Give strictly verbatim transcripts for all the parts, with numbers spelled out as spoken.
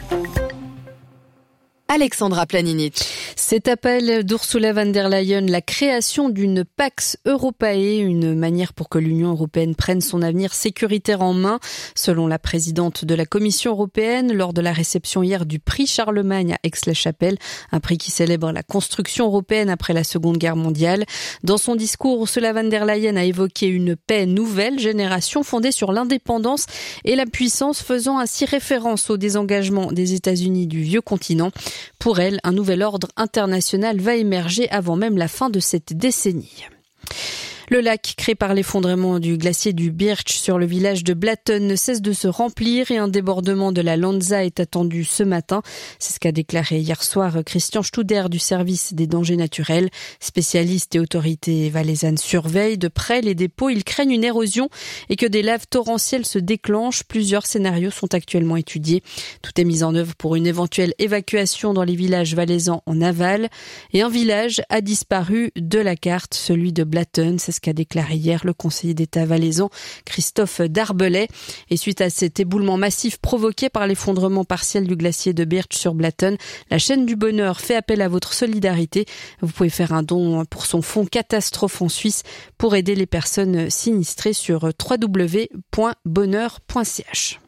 Alexandra Planinit. Cet appel d'Ursula von der Leyen, la création d'une Pax Europae, une manière pour que l'Union européenne prenne son avenir sécuritaire en main, selon la présidente de la Commission européenne, lors de la réception hier du prix Charlemagne à Aix-la-Chapelle, un prix qui célèbre la construction européenne après la Seconde Guerre mondiale. Dans son discours, Ursula von der Leyen a évoqué une paix nouvelle génération fondée sur l'indépendance et la puissance, faisant ainsi référence au désengagement des États-Unis du vieux continent. Pour elle, un nouvel ordre international va émerger avant même la fin de cette décennie. Le lac créé par l'effondrement du glacier du Birch sur le village de Blatten ne cesse de se remplir et un débordement de la Lanza est attendu ce matin. C'est ce qu'a déclaré hier soir Christian Studer du service des dangers naturels. Spécialistes et autorités valaisannes surveillent de près les dépôts. Ils craignent une érosion et que des laves torrentielles se déclenchent. Plusieurs scénarios sont actuellement étudiés. Tout est mis en œuvre pour une éventuelle évacuation dans les villages valaisans en aval. Et un village a disparu de la carte, celui de Blatten. C'est ce qu'a déclaré hier le conseiller d'État valaisan Christophe Darbelay. Et suite à cet éboulement massif provoqué par l'effondrement partiel du glacier de Birch sur Blatten, la chaîne du bonheur fait appel à votre solidarité. Vous pouvez faire un don pour son fonds Catastrophe en Suisse pour aider les personnes sinistrées sur w w w point bonheur point c h.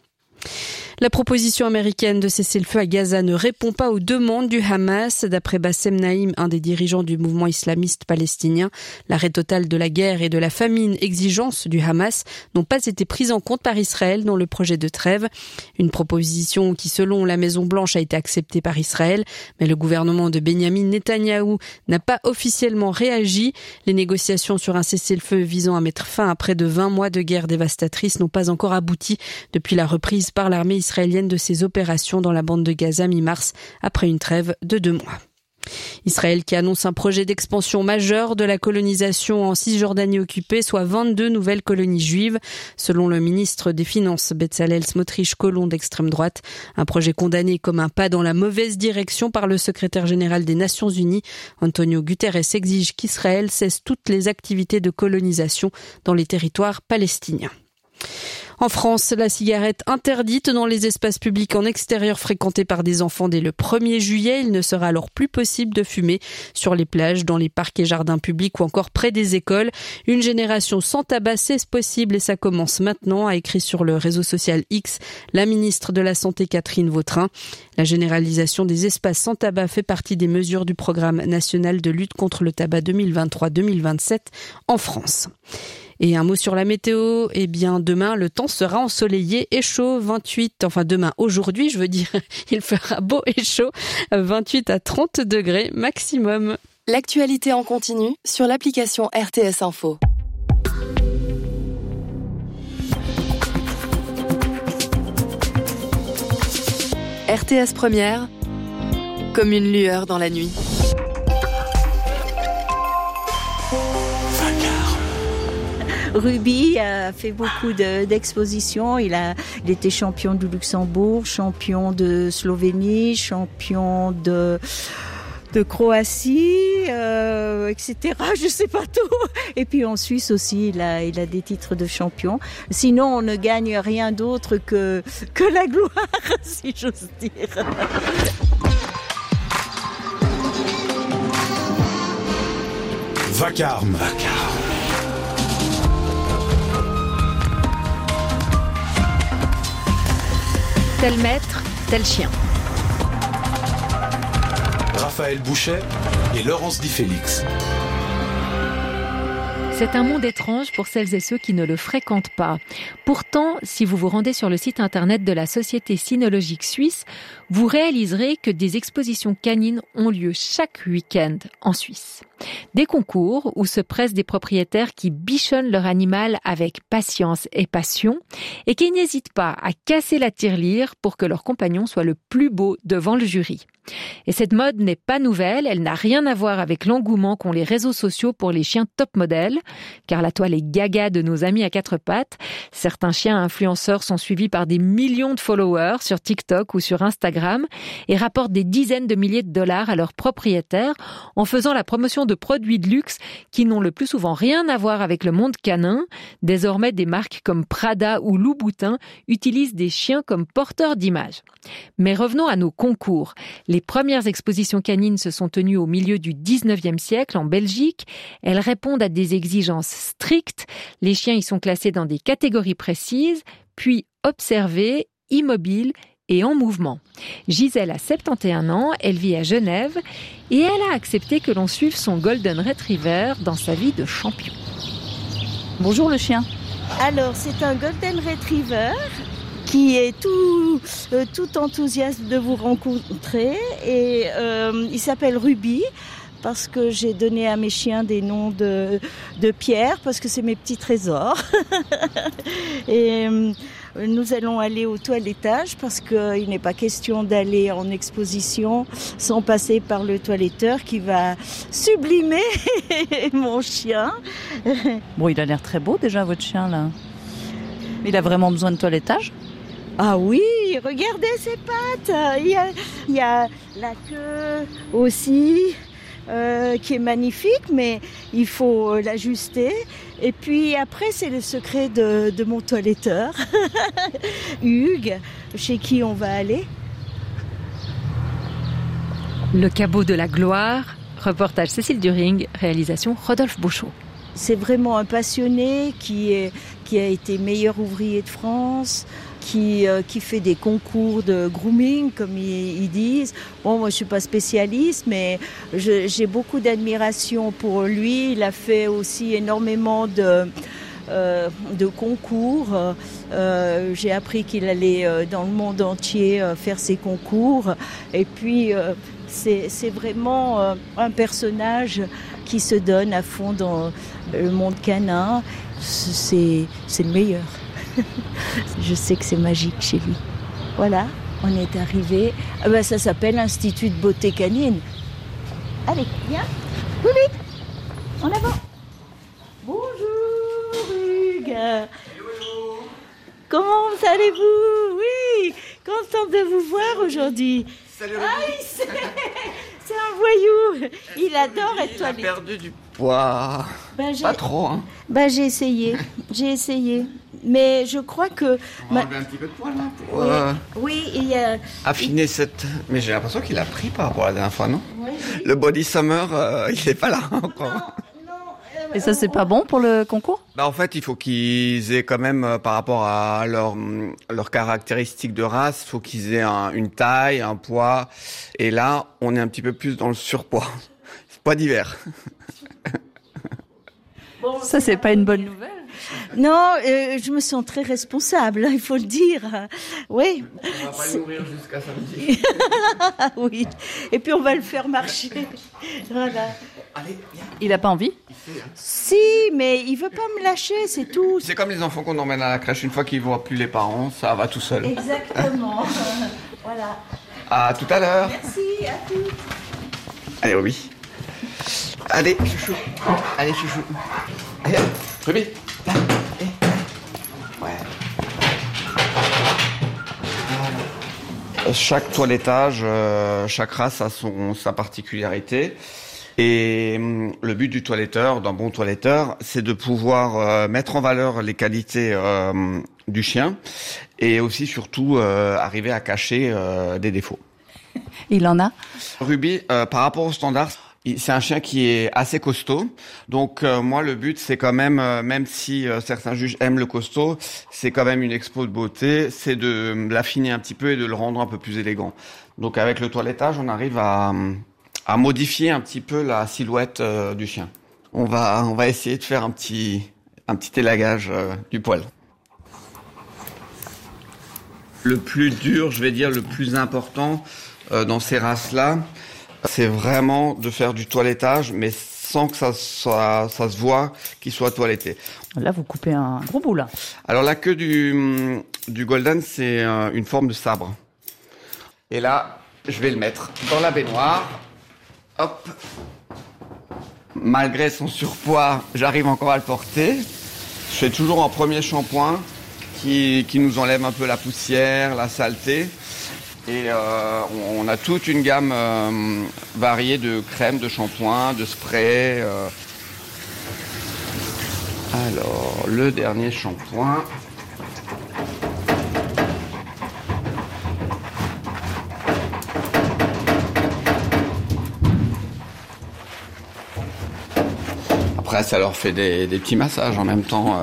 La proposition américaine de cesser le feu à Gaza ne répond pas aux demandes du Hamas. D'après Bassem Naïm, un des dirigeants du mouvement islamiste palestinien, l'arrêt total de la guerre et de la famine, exigences du Hamas, n'ont pas été prises en compte par Israël dans le projet de trêve. Une proposition qui, selon la Maison-Blanche, a été acceptée par Israël, mais le gouvernement de Benyamin Netanyahou n'a pas officiellement réagi. Les négociations sur un cessez-le-feu visant à mettre fin à près de vingt mois de guerre dévastatrice n'ont pas encore abouti depuis la reprise par l'armée israélienne israélienne de ses opérations dans la bande de Gaza mi-mars, après une trêve de deux mois. Israël qui annonce un projet d'expansion majeur de la colonisation en Cisjordanie occupée, soit vingt-deux nouvelles colonies juives, selon le ministre des Finances Bezalel Smotrich, colon d'extrême droite. Un projet condamné comme un pas dans la mauvaise direction par le secrétaire général des Nations Unies. Antonio Guterres exige qu'Israël cesse toutes les activités de colonisation dans les territoires palestiniens. En France, la cigarette interdite dans les espaces publics en extérieur fréquentés par des enfants dès le premier juillet. Il ne sera alors plus possible de fumer sur les plages, dans les parcs et jardins publics ou encore près des écoles. Une génération sans tabac, c'est possible et ça commence maintenant, a écrit sur le réseau social X la ministre de la Santé Catherine Vautrin. La généralisation des espaces sans tabac fait partie des mesures du programme national de lutte contre le tabac deux mille vingt-trois deux mille vingt-sept en France. Et un mot sur la météo, eh bien demain le temps sera ensoleillé et chaud, vingt-huit, enfin demain, aujourd'hui je veux dire, il fera beau et chaud, vingt-huit à trente degrés maximum. L'actualité en continu sur l'application R T S Info. R T S Première, comme une lueur dans la nuit. Ruby a fait beaucoup de, d'expositions. Il a, il était champion du Luxembourg, champion de Slovénie, champion de de Croatie, euh, et cetera. Je sais pas tout. Et puis en Suisse aussi, il a, il a des titres de champion. Sinon, on ne gagne rien d'autre que que la gloire, si j'ose dire. Vacarme. Vacarme. Tel maître, tel chien. Raphaël Bouchet et Laurence Di Félix. C'est un monde étrange pour celles et ceux qui ne le fréquentent pas. Pourtant, si vous vous rendez sur le site internet de la Société cynologique suisse, vous réaliserez que des expositions canines ont lieu chaque week-end en Suisse. Des concours où se pressent des propriétaires qui bichonnent leur animal avec patience et passion et qui n'hésitent pas à casser la tirelire pour que leur compagnon soit le plus beau devant le jury. Et cette mode n'est pas nouvelle, elle n'a rien à voir avec l'engouement qu'ont les réseaux sociaux pour les chiens top modèles, car la toile est gaga de nos amis à quatre pattes. Certains chiens influenceurs sont suivis par des millions de followers sur TikTok ou sur Instagram et rapportent des dizaines de milliers de dollars à leurs propriétaires en faisant la promotion de produits de luxe qui n'ont le plus souvent rien à voir avec le monde canin. Désormais, des marques comme Prada ou Louboutin utilisent des chiens comme porteurs d'images. Mais revenons à nos concours. Les premières expositions canines se sont tenues au milieu du dix-neuvième siècle en Belgique. Elles répondent à des exigences strictes. Les chiens y sont classés dans des catégories précises, puis observés, immobiles et en mouvement. Gisèle a soixante et un ans, elle vit à Genève et elle a accepté que l'on suive son Golden Retriever dans sa vie de champion. Bonjour le chien. Alors, c'est un Golden Retriever qui est tout, euh, tout enthousiaste de vous rencontrer et euh, il s'appelle Ruby parce que j'ai donné à mes chiens des noms de, de pierre parce que c'est mes petits trésors. Et euh, nous allons aller au toilettage parce qu'il n'est pas question d'aller en exposition sans passer par le toiletteur qui va sublimer mon chien. Bon, il a l'air très beau déjà votre chien là. Il a vraiment besoin de toilettage ? Ah oui, regardez ses pattes. Il y a, il y a la queue aussi euh, qui est magnifique, mais il faut l'ajuster. Et puis après, c'est le secret de, de mon toiletteur, Hugues, chez qui on va aller. Le caveau de la gloire, reportage Cécile During, réalisation Rodolphe Bouchot. C'est vraiment un passionné qui, est, qui a été meilleur ouvrier de France, qui, euh, qui fait des concours de grooming, comme ils, ils disent. Bon, moi, je suis pas spécialiste, mais je, j'ai beaucoup d'admiration pour lui. Il a fait aussi énormément de, euh, de concours. Euh, j'ai appris qu'il allait euh, dans le monde entier euh, faire ses concours. Et puis, euh, c'est, c'est vraiment euh, un personnage qui se donne à fond dans le monde canin. C'est, c'est le meilleur. Je sais que c'est magique chez lui. Voilà, on est arrivé. Ah ben, ça s'appelle Institut de beauté canine. Allez, viens. Oui, oui. En avant. Bonjour, Hugues. Comment allez-vous? Oui, contente de vous voir aujourd'hui. Salut. Ah, c'est, c'est un voyou. Il adore être toilette. Il a perdu du poids. Ben, j'ai... Pas trop, hein. Ben, j'ai essayé. J'ai essayé. Mais je crois que... On va enlever un petit peu de poids, là, pour euh, oui, il y a... affiner cette... Mais j'ai l'impression qu'il a pris par rapport à la dernière fois, non? Oui. Le body summer, euh, il n'est pas là encore. Non, non, euh, Et ça, c'est pas bon pour le concours ? Bah, en fait, il faut qu'ils aient quand même, euh, par rapport à leurs leur caractéristiques de race, il faut qu'ils aient un, une taille, un poids. Et là, on est un petit peu plus dans le surpoids. C'est pas d'hiver. Bon, ça, c'est pas une bonne nouvelle. Non, euh, je me sens très responsable, il faut le dire. Oui. On va pas le nourrir jusqu'à samedi. Oui. Et puis on va le faire marcher. Voilà. Allez, viens. Il a pas envie ? Si, mais il veut pas me lâcher, c'est tout. C'est comme les enfants qu'on emmène à la crèche. Une fois qu'ils voient plus les parents, ça va tout seul. Exactement. Voilà. À tout à l'heure. Merci, à tous. Allez, oui. Allez, chouchou. Allez, chouchou. Allez, Ruby. Là. Ouais. Chaque toilettage, euh, chaque race a son, sa particularité. Et hum, le but du toiletteur, d'un bon toiletteur, c'est de pouvoir euh, mettre en valeur les qualités euh, du chien et aussi, surtout, euh, arriver à cacher euh, des défauts. Il en a ? Ruby, euh, par rapport au standard, c'est un chien qui est assez costaud. Donc euh, moi, le but, c'est quand même, euh, même si euh, certains juges aiment le costaud, c'est quand même une expo de beauté, c'est de l'affiner un petit peu et de le rendre un peu plus élégant. Donc avec le toilettage, on arrive à, à modifier un petit peu la silhouette euh, du chien. On va, on va essayer de faire un petit, un petit élagage euh, du poil. Le plus dur, je vais dire le plus important euh, dans ces races-là, c'est vraiment de faire du toilettage, mais sans que ça, soit, ça se voit qu'il soit toiletté. Là, vous coupez un gros bout, là. Alors, la queue du, du Golden, c'est une forme de sabre. Et là, je vais le mettre dans la baignoire. Hop. Malgré son surpoids, j'arrive encore à le porter. Je fais toujours un premier shampoing qui, qui nous enlève un peu la poussière, la saleté. Et euh, on a toute une gamme euh, variée de crèmes, de shampoings, de sprays. Euh. Alors, le dernier shampoing. Après, ça leur fait des, des petits massages en même temps.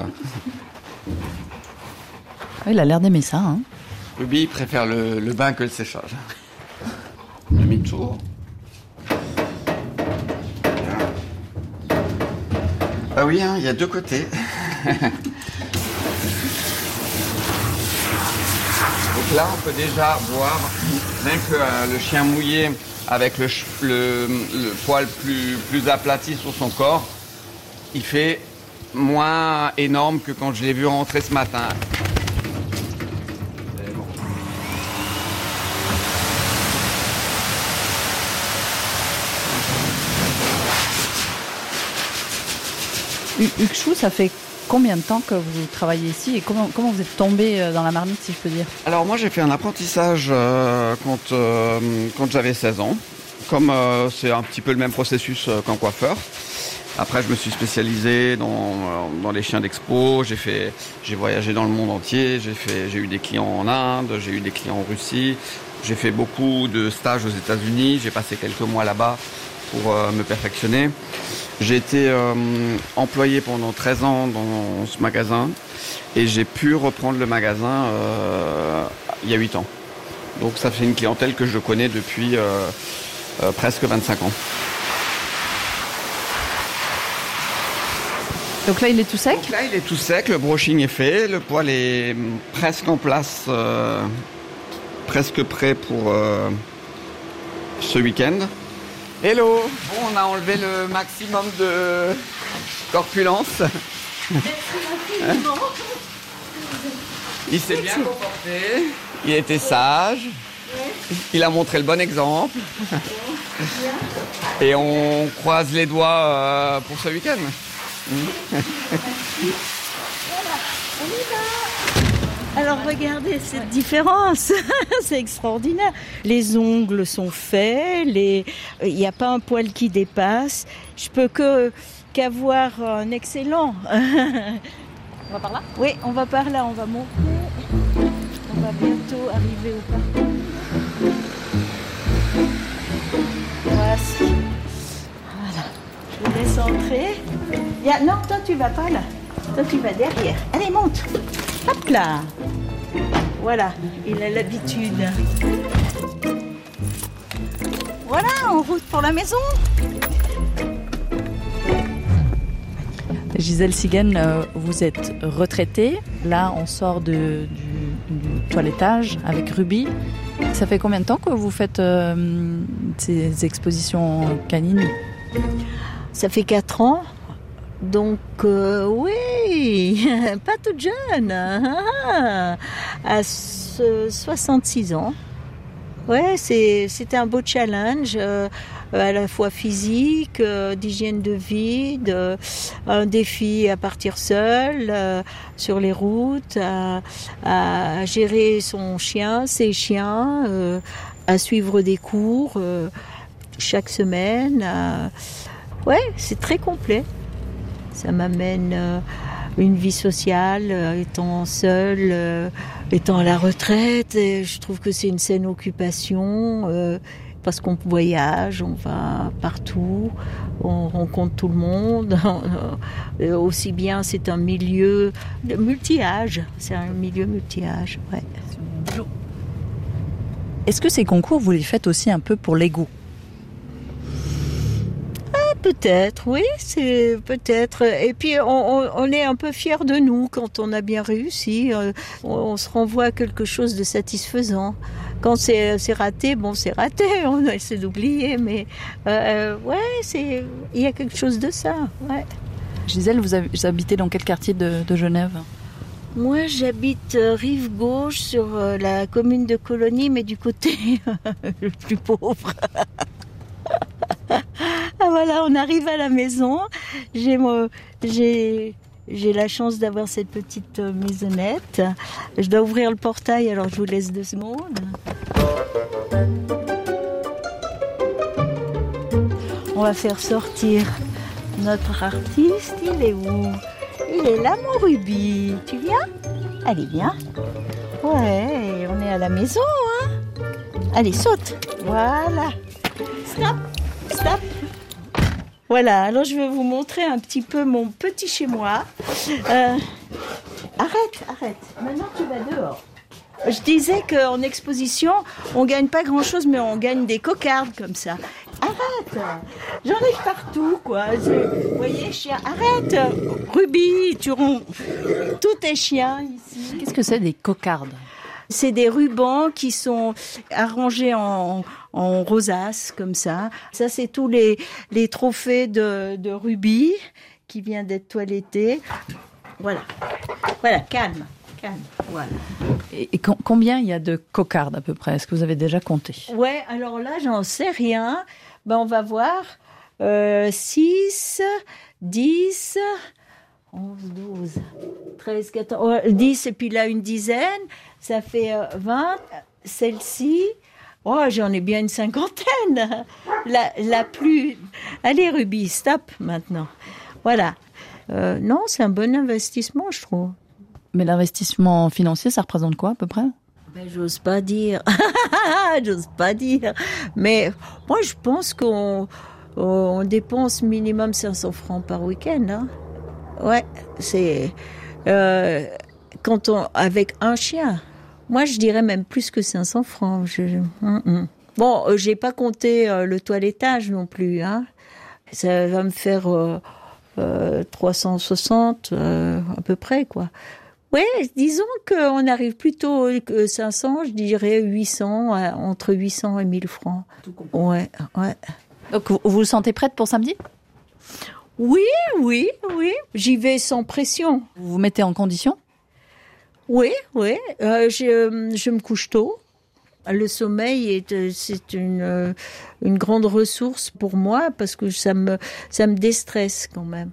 Il a l'air d'aimer ça. Hein. Ruby préfère le, le bain que le séchage. Demi-tour. Ah oui, hein, il y a deux côtés. Donc là, on peut déjà voir, même que euh, le chien mouillé, avec le, le, le poil plus, plus aplati sur son corps, il fait moins énorme que quand je l'ai vu rentrer ce matin. Hugues Chou, ça fait combien de temps que vous travaillez ici et comment, comment vous êtes tombé dans la marmite, si je peux dire? Alors moi, j'ai fait un apprentissage euh, quand, euh, quand j'avais seize ans. Comme euh, c'est un petit peu le même processus euh, qu'en coiffeur. Après, je me suis spécialisé dans, dans les chiens d'expo. J'ai fait, j'ai voyagé dans le monde entier. J'ai fait, j'ai eu des clients en Inde, j'ai eu des clients en Russie. J'ai fait beaucoup de stages aux États-Unis. J'ai passé quelques mois là-bas pour euh, me perfectionner. J'ai été euh, employé pendant treize ans dans ce magasin et j'ai pu reprendre le magasin euh, il y a huit ans. Donc ça fait une clientèle que je connais depuis euh, euh, presque vingt-cinq ans. Donc là, il est tout sec? Donc là, il est tout sec, le brushing est fait, le poil est presque en place, euh, presque prêt pour euh, ce week-end. Hello! Bon, on a enlevé le maximum de corpulence. Merci, il s'est bien comporté, il était sage, il a montré le bon exemple. Et on croise les doigts euh, pour ce week-end. Voilà, on y va. Alors regardez cette différence, c'est extraordinaire. Les ongles sont faits, les... il n'y a pas un poil qui dépasse. Je peux que qu'avoir un excellent. On va par là? Oui, on va par là, on va monter. On va bientôt arriver au parcours. Voici. Voilà. Je vous laisse entrer. Il y a... Non, toi tu vas pas là. Toi tu vas derrière. Allez, monte. Hop là. Voilà, il a l'habitude. Voilà, en route pour la maison. Gisèle Siguen, vous êtes retraitée. Là, on sort de, du, du toilettage avec Ruby. Ça fait combien de temps que vous faites euh, ces expositions canines? Ça fait quatre ans. Donc, euh, oui, pas toute jeune. À soixante-six ans. Ouais, c'est, c'était un beau challenge, euh, à la fois physique, euh, d'hygiène de vie, de, un défi à partir seul, euh, sur les routes, à, à gérer son chien, ses chiens, euh, à suivre des cours euh, chaque semaine. À... Ouais, c'est très complet. Ça m'amène euh, une vie sociale, euh, étant seule, euh, étant à la retraite. Et je trouve que c'est une saine occupation euh, parce qu'on voyage, on va partout, on rencontre tout le monde. euh, aussi bien, c'est un milieu de multi-âge. C'est un milieu multi-âge, ouais. Est-ce que ces concours, vous les faites aussi un peu pour l'ego ? Peut-être, oui, c'est peut-être. Et puis, on, on, on est un peu fiers de nous quand on a bien réussi. On, on se renvoie à quelque chose de satisfaisant. Quand c'est, c'est raté, bon, c'est raté, on essaie d'oublier, mais euh, ouais, c'est, il y a quelque chose de ça, ouais. Gisèle, vous, avez, vous habitez dans quel quartier de, de Genève ? Euh, Rue de Genève. Rue de Genève. Et vous, vous habitez dans quel quartier de, de Genève ? Moi, j'habite euh, rive gauche sur euh, la commune de Colonie, mais du côté le plus pauvre. Ah voilà, on arrive à la maison. J'ai, mon, j'ai, j'ai la chance d'avoir cette petite euh, maisonnette. Je dois ouvrir le portail, alors je vous laisse deux secondes. On va faire sortir notre artiste. Il est où ? Il est là, mon Ruby. Tu viens ? Allez, viens. Ouais, on est à la maison, hein ? Allez, saute. Voilà. Stop, stop. Voilà, alors je vais vous montrer un petit peu mon petit chez-moi. Euh, arrête, arrête. Maintenant, tu vas dehors. Je disais qu'en exposition, on gagne pas grand-chose, mais on gagne des cocardes comme ça. Arrête! J'en ai partout, quoi. Je... Vous voyez, chien, arrête! Ruby, tu ronds. Tout est chien ici. Qu'est-ce que c'est des cocardes ? C'est des rubans qui sont arrangés en, en rosace, comme ça. Ça, c'est tous les, les trophées de, de Ruby qui vient d'être toiletté. Voilà. Voilà, calme. Calme. Voilà. Et, et com- combien il y a de cocardes à peu près ? Est-ce que vous avez déjà compté ? Ouais, alors là, j'en sais rien. Ben, on va voir. Euh, six, dix, onze, douze, treize, quatorze, dix et puis là une dizaine. Ça fait euh, vingt. Celle-ci, oh, j'en ai bien une cinquantaine. La, la plus... Allez, Ruby, stop maintenant. Voilà. Euh, non, c'est un bon investissement, je trouve. Mais l'investissement financier, ça représente quoi à peu près ? Ben, j'ose pas dire. J'ose pas dire. Mais moi, je pense qu'on on dépense minimum cinq cents francs par week-end. Hein. Ouais, c'est... Euh, quand on, avec un chien. Moi, je dirais même plus que cinq cents francs. Je, hum, hum. Bon, euh, j'ai pas compté euh, le toilettage non plus. Hein. Ça va me faire euh, euh, trois cent soixante euh, à peu près, quoi. Oui, disons qu'on arrive plutôt que cinq cents, je dirais huit cents, entre huit cents et mille francs. Ouais, ouais. Donc vous vous sentez prête pour samedi ? Oui, oui, oui. J'y vais sans pression. Vous vous mettez en condition ? Oui, oui. Euh, je, je me couche tôt. Le sommeil est, c'est une, une grande ressource pour moi parce que ça me, ça me déstresse quand même.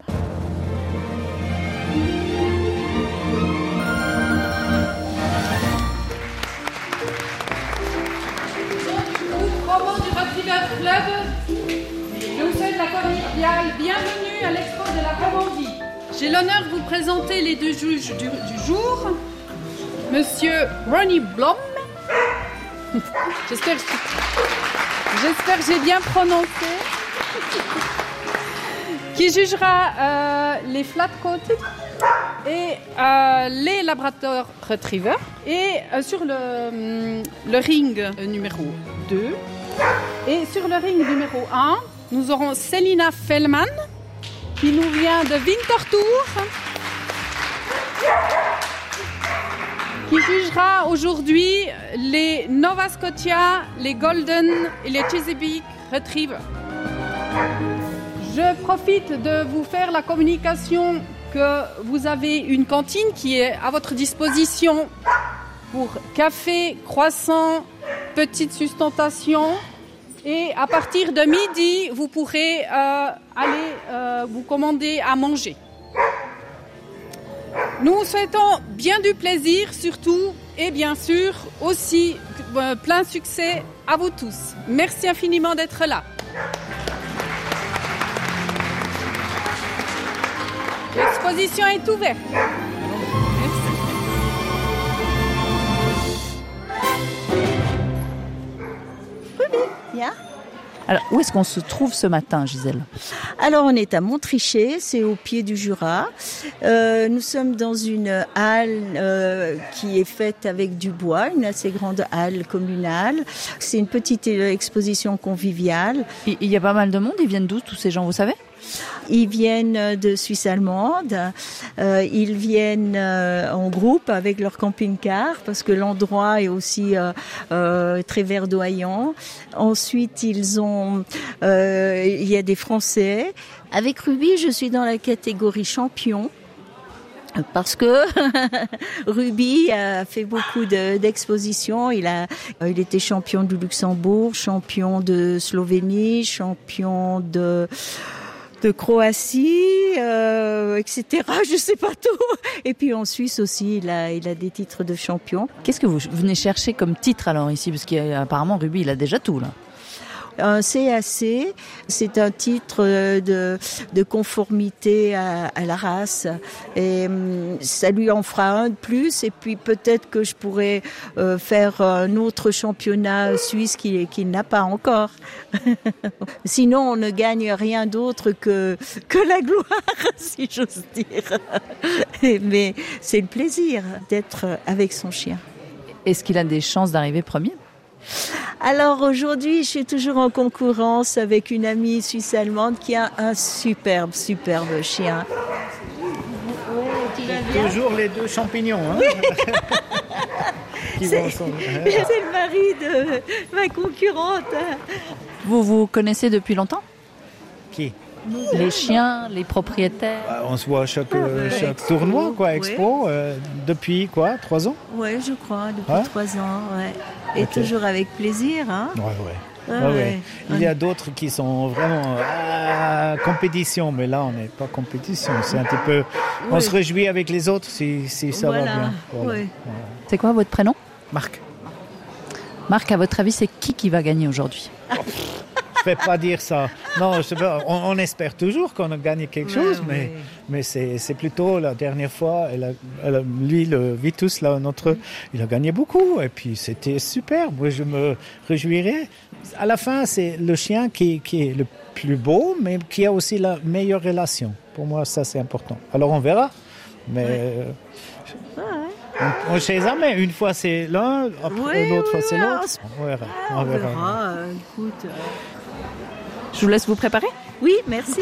Je vous souhaite la cordiale bienvenue à l'expo de la Romandie. J'ai l'honneur de vous présenter les deux juges du, du jour. Monsieur Ronnie Blom. J'espère, j'espère que j'ai bien prononcé. Qui jugera euh, les flat-coated et euh, les Labrador Retriever. Et euh, sur le, le ring numéro deux et sur le ring numéro un, nous aurons Selina Fellman qui nous vient de Winterthur, qui jugera aujourd'hui les Nova Scotia, les Golden et les Chesapeake Retriever. Je profite de vous faire la communication que vous avez une cantine qui est à votre disposition pour café, croissant, petite sustentation. Et à partir de midi, vous pourrez euh, aller euh, vous commander à manger. Nous vous souhaitons bien du plaisir surtout et bien sûr aussi euh, plein succès à vous tous. Merci infiniment d'être là. L'exposition est ouverte. Merci. Ruby, viens. Alors, où est-ce qu'on se trouve ce matin, Gisèle ? Alors, on est à Montrichet, c'est au pied du Jura. Euh, nous sommes dans une halle euh, qui est faite avec du bois, une assez grande halle communale. C'est une petite exposition conviviale. Il y a pas mal de monde, ils viennent d'où tous ces gens, vous savez ? Ils viennent de Suisse allemande, euh, ils viennent euh, en groupe avec leur camping-car parce que l'endroit est aussi euh, euh, très verdoyant. Ensuite, ils ont, euh, il y a des Français. Avec Ruby, je suis dans la catégorie champion. Parce que Ruby a fait beaucoup de, d'expositions. Il a, il était champion du Luxembourg, champion de Slovénie, champion de de Croatie, euh, et cetera. Je sais pas tout. Et puis en Suisse aussi, il a, il a des titres de champion. Qu'est-ce que vous venez chercher comme titre alors ici? Parce qu'apparemment Ruby, il a déjà tout là. Un C A C, c'est un titre de, de conformité à, à la race. Et ça lui en fera un de plus. Et puis peut-être que je pourrais euh, faire un autre championnat suisse qu'il, qu'il n'a pas encore. Sinon, on ne gagne rien d'autre que, que la gloire, si j'ose dire. Mais c'est le plaisir d'être avec son chien. Est-ce qu'il a des chances d'arriver premier ? Alors aujourd'hui, je suis toujours en concurrence avec une amie suisse-allemande qui a un superbe, superbe chien. Ouais, toujours les deux champignons. Hein. Oui. Qui c'est, vont ensemble. C'est le mari de ma concurrente. Vous vous connaissez depuis longtemps ? Qui ? Les chiens, les propriétaires. On se voit à chaque, euh, chaque expo, tournoi, quoi, expo, ouais. euh, depuis quoi, trois ans ? Oui, je crois, depuis ouais. trois ans, ouais. Et okay. Toujours avec plaisir, hein ? Ouais, ouais. Ah, ouais, ouais. ouais. Il y a d'autres qui sont vraiment à compétition, mais là, on n'est pas compétition. C'est un petit peu. Oui. On se réjouit avec les autres si, si ça voilà. va bien. Voilà. Oui. Voilà. C'est quoi votre prénom ? Marc. Marc, à votre avis, c'est qui qui va gagner aujourd'hui ? Je ne vais pas dire ça. Non, je veux, on, on espère toujours qu'on a gagné quelque ouais, chose, mais, oui. mais c'est, c'est plutôt la dernière fois, elle a, elle a, lui, le Vitus, là, notre, il a gagné beaucoup, et puis c'était super. Moi, je me réjouirais. À la fin, c'est le chien qui, qui est le plus beau, mais qui a aussi la meilleure relation. Pour moi, ça, c'est important. Alors, on verra. Mais ouais. euh, on ne sait jamais. Une fois, c'est l'un, après, oui, l'autre oui, fois, c'est l'autre. On verra. On, on verra. verra. Euh, écoute... Euh... Je vous laisse vous préparer ? Oui, merci.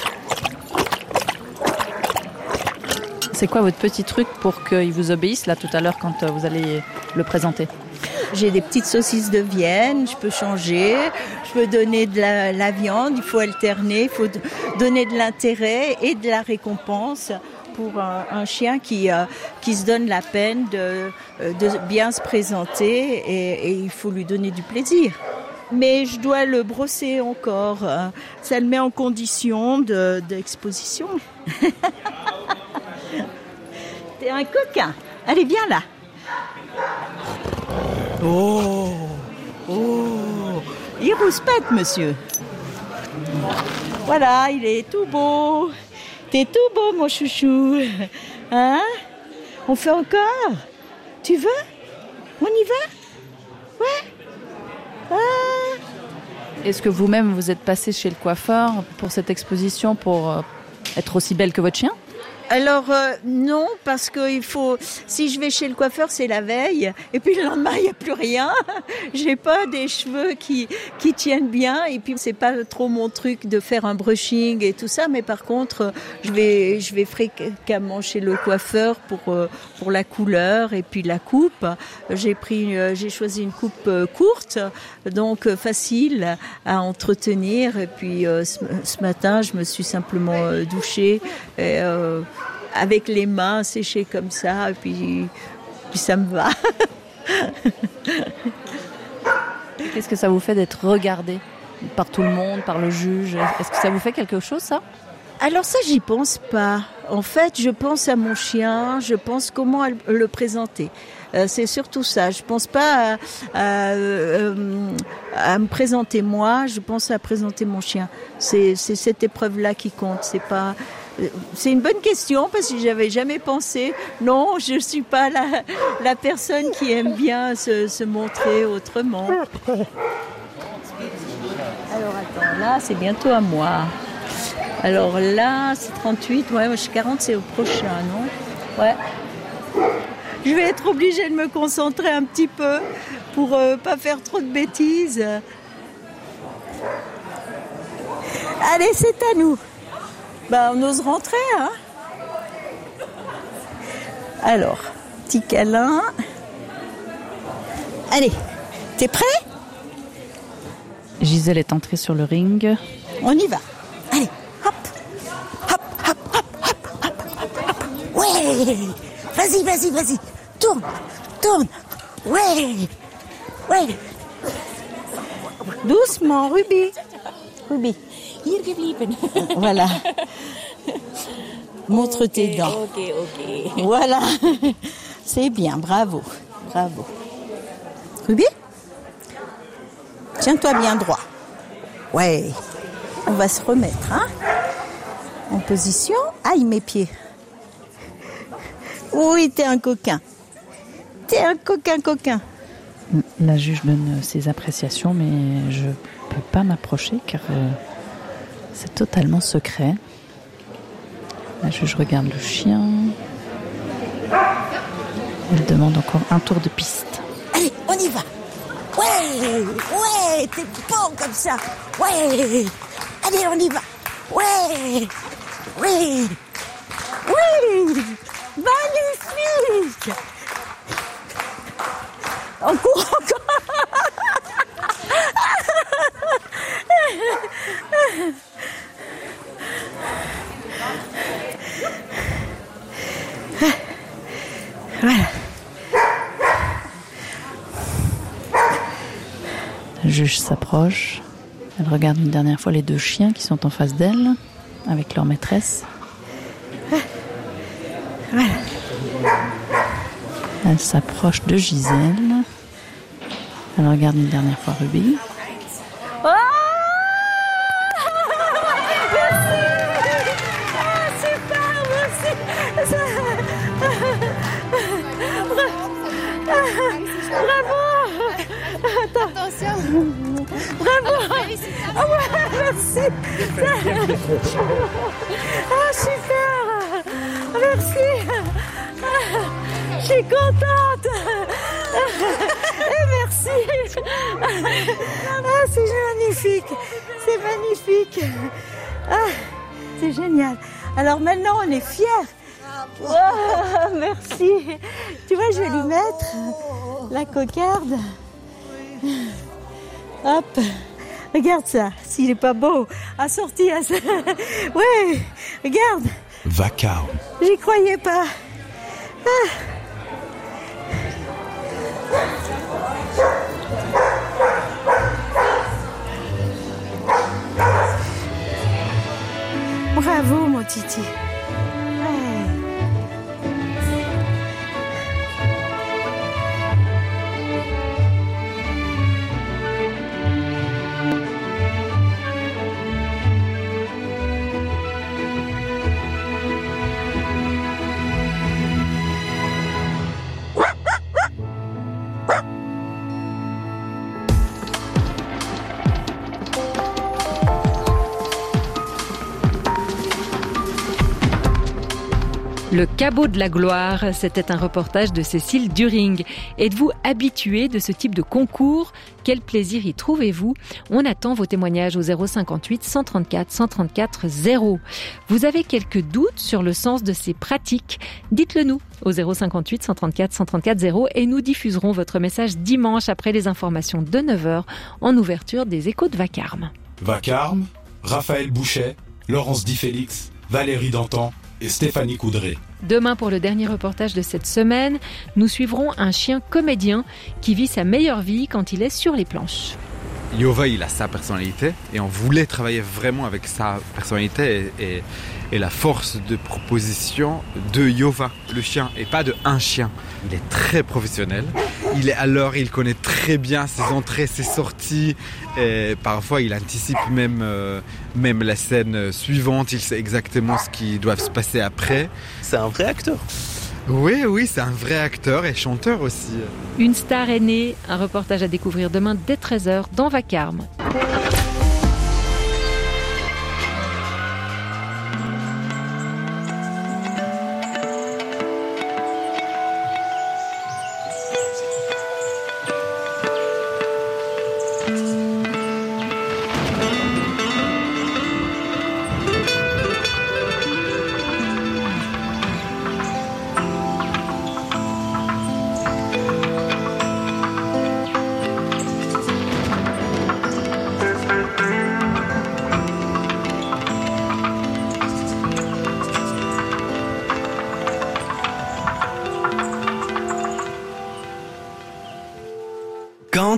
C'est quoi votre petit truc pour qu'il vous obéisse là tout à l'heure quand vous allez le présenter ? J'ai des petites saucisses de Vienne, je peux changer, je peux donner de la, la viande, il faut alterner, il faut donner de l'intérêt et de la récompense pour un, un chien qui, euh, qui se donne la peine de, de bien se présenter et, et il faut lui donner du plaisir. Mais je dois le brosser encore. Ça le met en condition de, d'exposition. T'es un coquin. Allez, viens là. Oh, oh. Il rouspète, monsieur. Voilà, il est tout beau. T'es tout beau, mon chouchou. Hein ? On fait encore ? Tu veux ? On y va ? Ouais ? Ah. Est-ce que vous-même vous êtes passé chez le coiffeur pour cette exposition pour être aussi belle que votre chien ? Alors euh, non, parce que il faut. Si je vais chez le coiffeur, c'est la veille, et puis le lendemain il n'y a plus rien. J'ai pas des cheveux qui qui tiennent bien, et puis c'est pas trop mon truc de faire un brushing et tout ça. Mais par contre, je vais je vais fréquemment chez le coiffeur pour pour la couleur et puis la coupe. J'ai pris j'ai choisi une coupe courte, donc facile à entretenir. Et puis euh, ce, ce matin, je me suis simplement euh, douchée. Et, euh, avec les mains séchées comme ça, et puis, puis ça me va. Qu'est-ce que ça vous fait d'être regardé par tout le monde, par le juge ? Est-ce que ça vous fait quelque chose, ça ? Alors ça, j'y pense pas. En fait, je pense à mon chien, je pense comment le présenter. Euh, c'est surtout ça. Je pense pas à, à, euh, à me présenter moi, je pense à présenter mon chien. C'est, c'est cette épreuve-là qui compte. C'est pas... C'est une bonne question parce que j'avais jamais pensé. Non, je suis pas la, la personne qui aime bien se, se montrer autrement. Alors attends, là c'est bientôt à moi. Alors là c'est trente-huit, ouais, moi je suis quarante, c'est au prochain, non ? Ouais. Je vais être obligée de me concentrer un petit peu pour euh, pas faire trop de bêtises. Allez, c'est à nous. Ben, on ose rentrer, hein. Alors, petit câlin. Allez, t'es prêt ? Gisèle est entrée sur le ring. On y va. Allez, hop, hop, hop, hop, hop, hop, hop, hop. Ouais. Ouais. Vas-y, vas-y, vas-y. Tourne, tourne. Ouais. Ouais. Doucement, Ruby. Ruby. Hier geblieben. Voilà. Montre tes dents. Ok, ok. Voilà. C'est bien, bravo. Bravo. Ruby, tiens-toi bien droit. Ouais. On va se remettre, hein. En position. Aïe, mes pieds. Oui, t'es un coquin. T'es un coquin, coquin. La juge donne ses appréciations, mais je peux pas m'approcher car euh, c'est totalement secret. La juge regarde le chien. Elle demande encore un tour de piste. Allez, on y va. Ouais, ouais, t'es bon comme ça. Ouais. Allez, on y va. Ouais. Oui. Oui. Magnifique. Encore, encore. Voilà. La juge s'approche. Elle regarde une dernière fois les deux chiens qui sont en face d'elle, avec leur maîtresse. Voilà. Elle s'approche de Gisèle. Elle regarde une dernière fois Ruby. Oh, merci. Ah, super, merci. Bravo. Attention. Bravo. Ah ouais, merci. Ah, super. Merci. Je suis contente. Et merci. Ah, c'est magnifique. C'est magnifique. Ah, c'est génial. Alors maintenant, on est fiers. Oh, merci. Tu vois, je vais lui mettre la cocarde. Hop. Regarde ça. S'il est pas beau. Assorti à ça. Ouais. Regarde. Vacarme. J'y croyais pas. Ah. Bravo, mon Titi. Ouais. Le Caveau de la Gloire, c'était un reportage de Cécile During. Êtes-vous habitué de ce type de concours ? Quel plaisir y trouvez-vous ? On attend vos témoignages au zéro cinquante-huit cent trente-quatre cent trente-quatre zéro. Vous avez quelques doutes sur le sens de ces pratiques ? Dites-le nous au zéro cinquante-huit cent trente-quatre cent trente-quatre zéro et nous diffuserons votre message dimanche après les informations de neuf heures en ouverture des Échos de Vacarme. Vacarme, Raphaël Bouchet, Laurence Di Félix, Valérie Dantan et Stéphanie Coudray. Demain, pour le dernier reportage de cette semaine, nous suivrons un chien comédien qui vit sa meilleure vie quand il est sur les planches. Yova, il a sa personnalité et on voulait travailler vraiment avec sa personnalité et, et, et la force de proposition de Yova, le chien, et pas de un chien. Il est très professionnel. Il est alors, il connaît très bien ses entrées, ses sorties. Et parfois, il anticipe même, euh, même la scène suivante. Il sait exactement ce qui doit se passer après. C'est un vrai acteur. Oui, oui, c'est un vrai acteur et chanteur aussi. Une star est née, un reportage à découvrir demain dès treize heures dans Vacarme.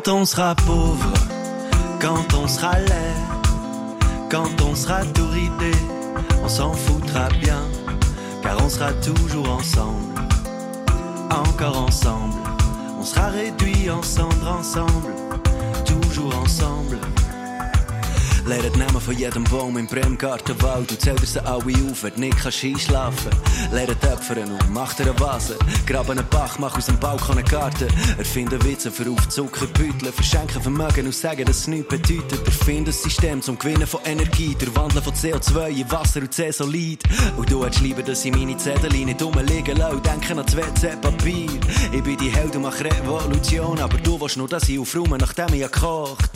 Quand on sera pauvre, quand on sera laid, quand on sera tout ridé, on s'en foutra bien, car on sera toujours ensemble, encore ensemble. On sera réduits en cendres ensemble, toujours ensemble. Leer het Namen von jedem Baum im Bremgartenwald und zähl dir sie alle auf, wenn du nicht kannst einschlafen. Leer die Töpfern und mach dir eine Vase. Graben einen Bach, mach aus dem Balkon einen Garten. Erfinden Witze für auf Zuckerbeutel. Verschenken Vermögen und sagen, dass es nichts bedeutet. Erfinden ein System zum Gewinnen von Energie. Durchwandeln von C O zwei in Wasser und C-Solid. Und du hättest lieber, dass ich meine Zettel nicht rumliegen lasse und denken an das W C-Papier. Ich bin die Held und mache Revolution, aber du willst nur, dass ich aufräume, nachdem ich gekocht.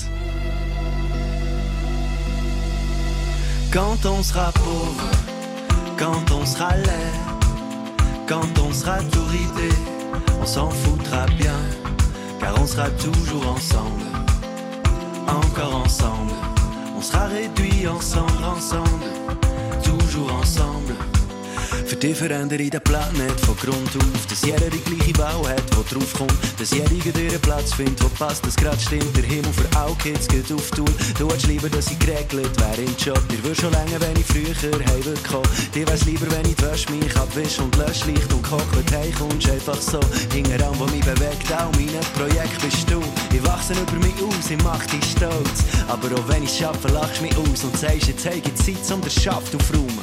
Quand on sera pauvre, quand on sera laid, quand on sera tout ridé, on s'en foutra bien, car on sera toujours ensemble, encore ensemble. On sera réduits ensemble, ensemble, toujours ensemble. Für die verändere ich den Planet von Grund auf, dass jeder die gleiche Wahl hat, die drauf kommt, dass jeder ihren Platz findet, wo passt, dass grad stimmt, der Himmel für alle Kids geht auftun. Du hättest lieber, dass ich geregelt wäre im Job, dir würd schon länger, wenn ich früher heimgekommen. Dir wär's lieber, wenn ich die Wäsche mich abwisch und lösch Licht und koch, wenn du heimkommst, einfach so. Hinter allem, was mich bewegt, auch mein Projekt bist du. Ich wachse über mich aus, ich mach dich stolz, aber auch wenn ich schaffe, lachst mich aus und sagst, jetzt habe ich Zeit, um den Schaft aufzuräumen.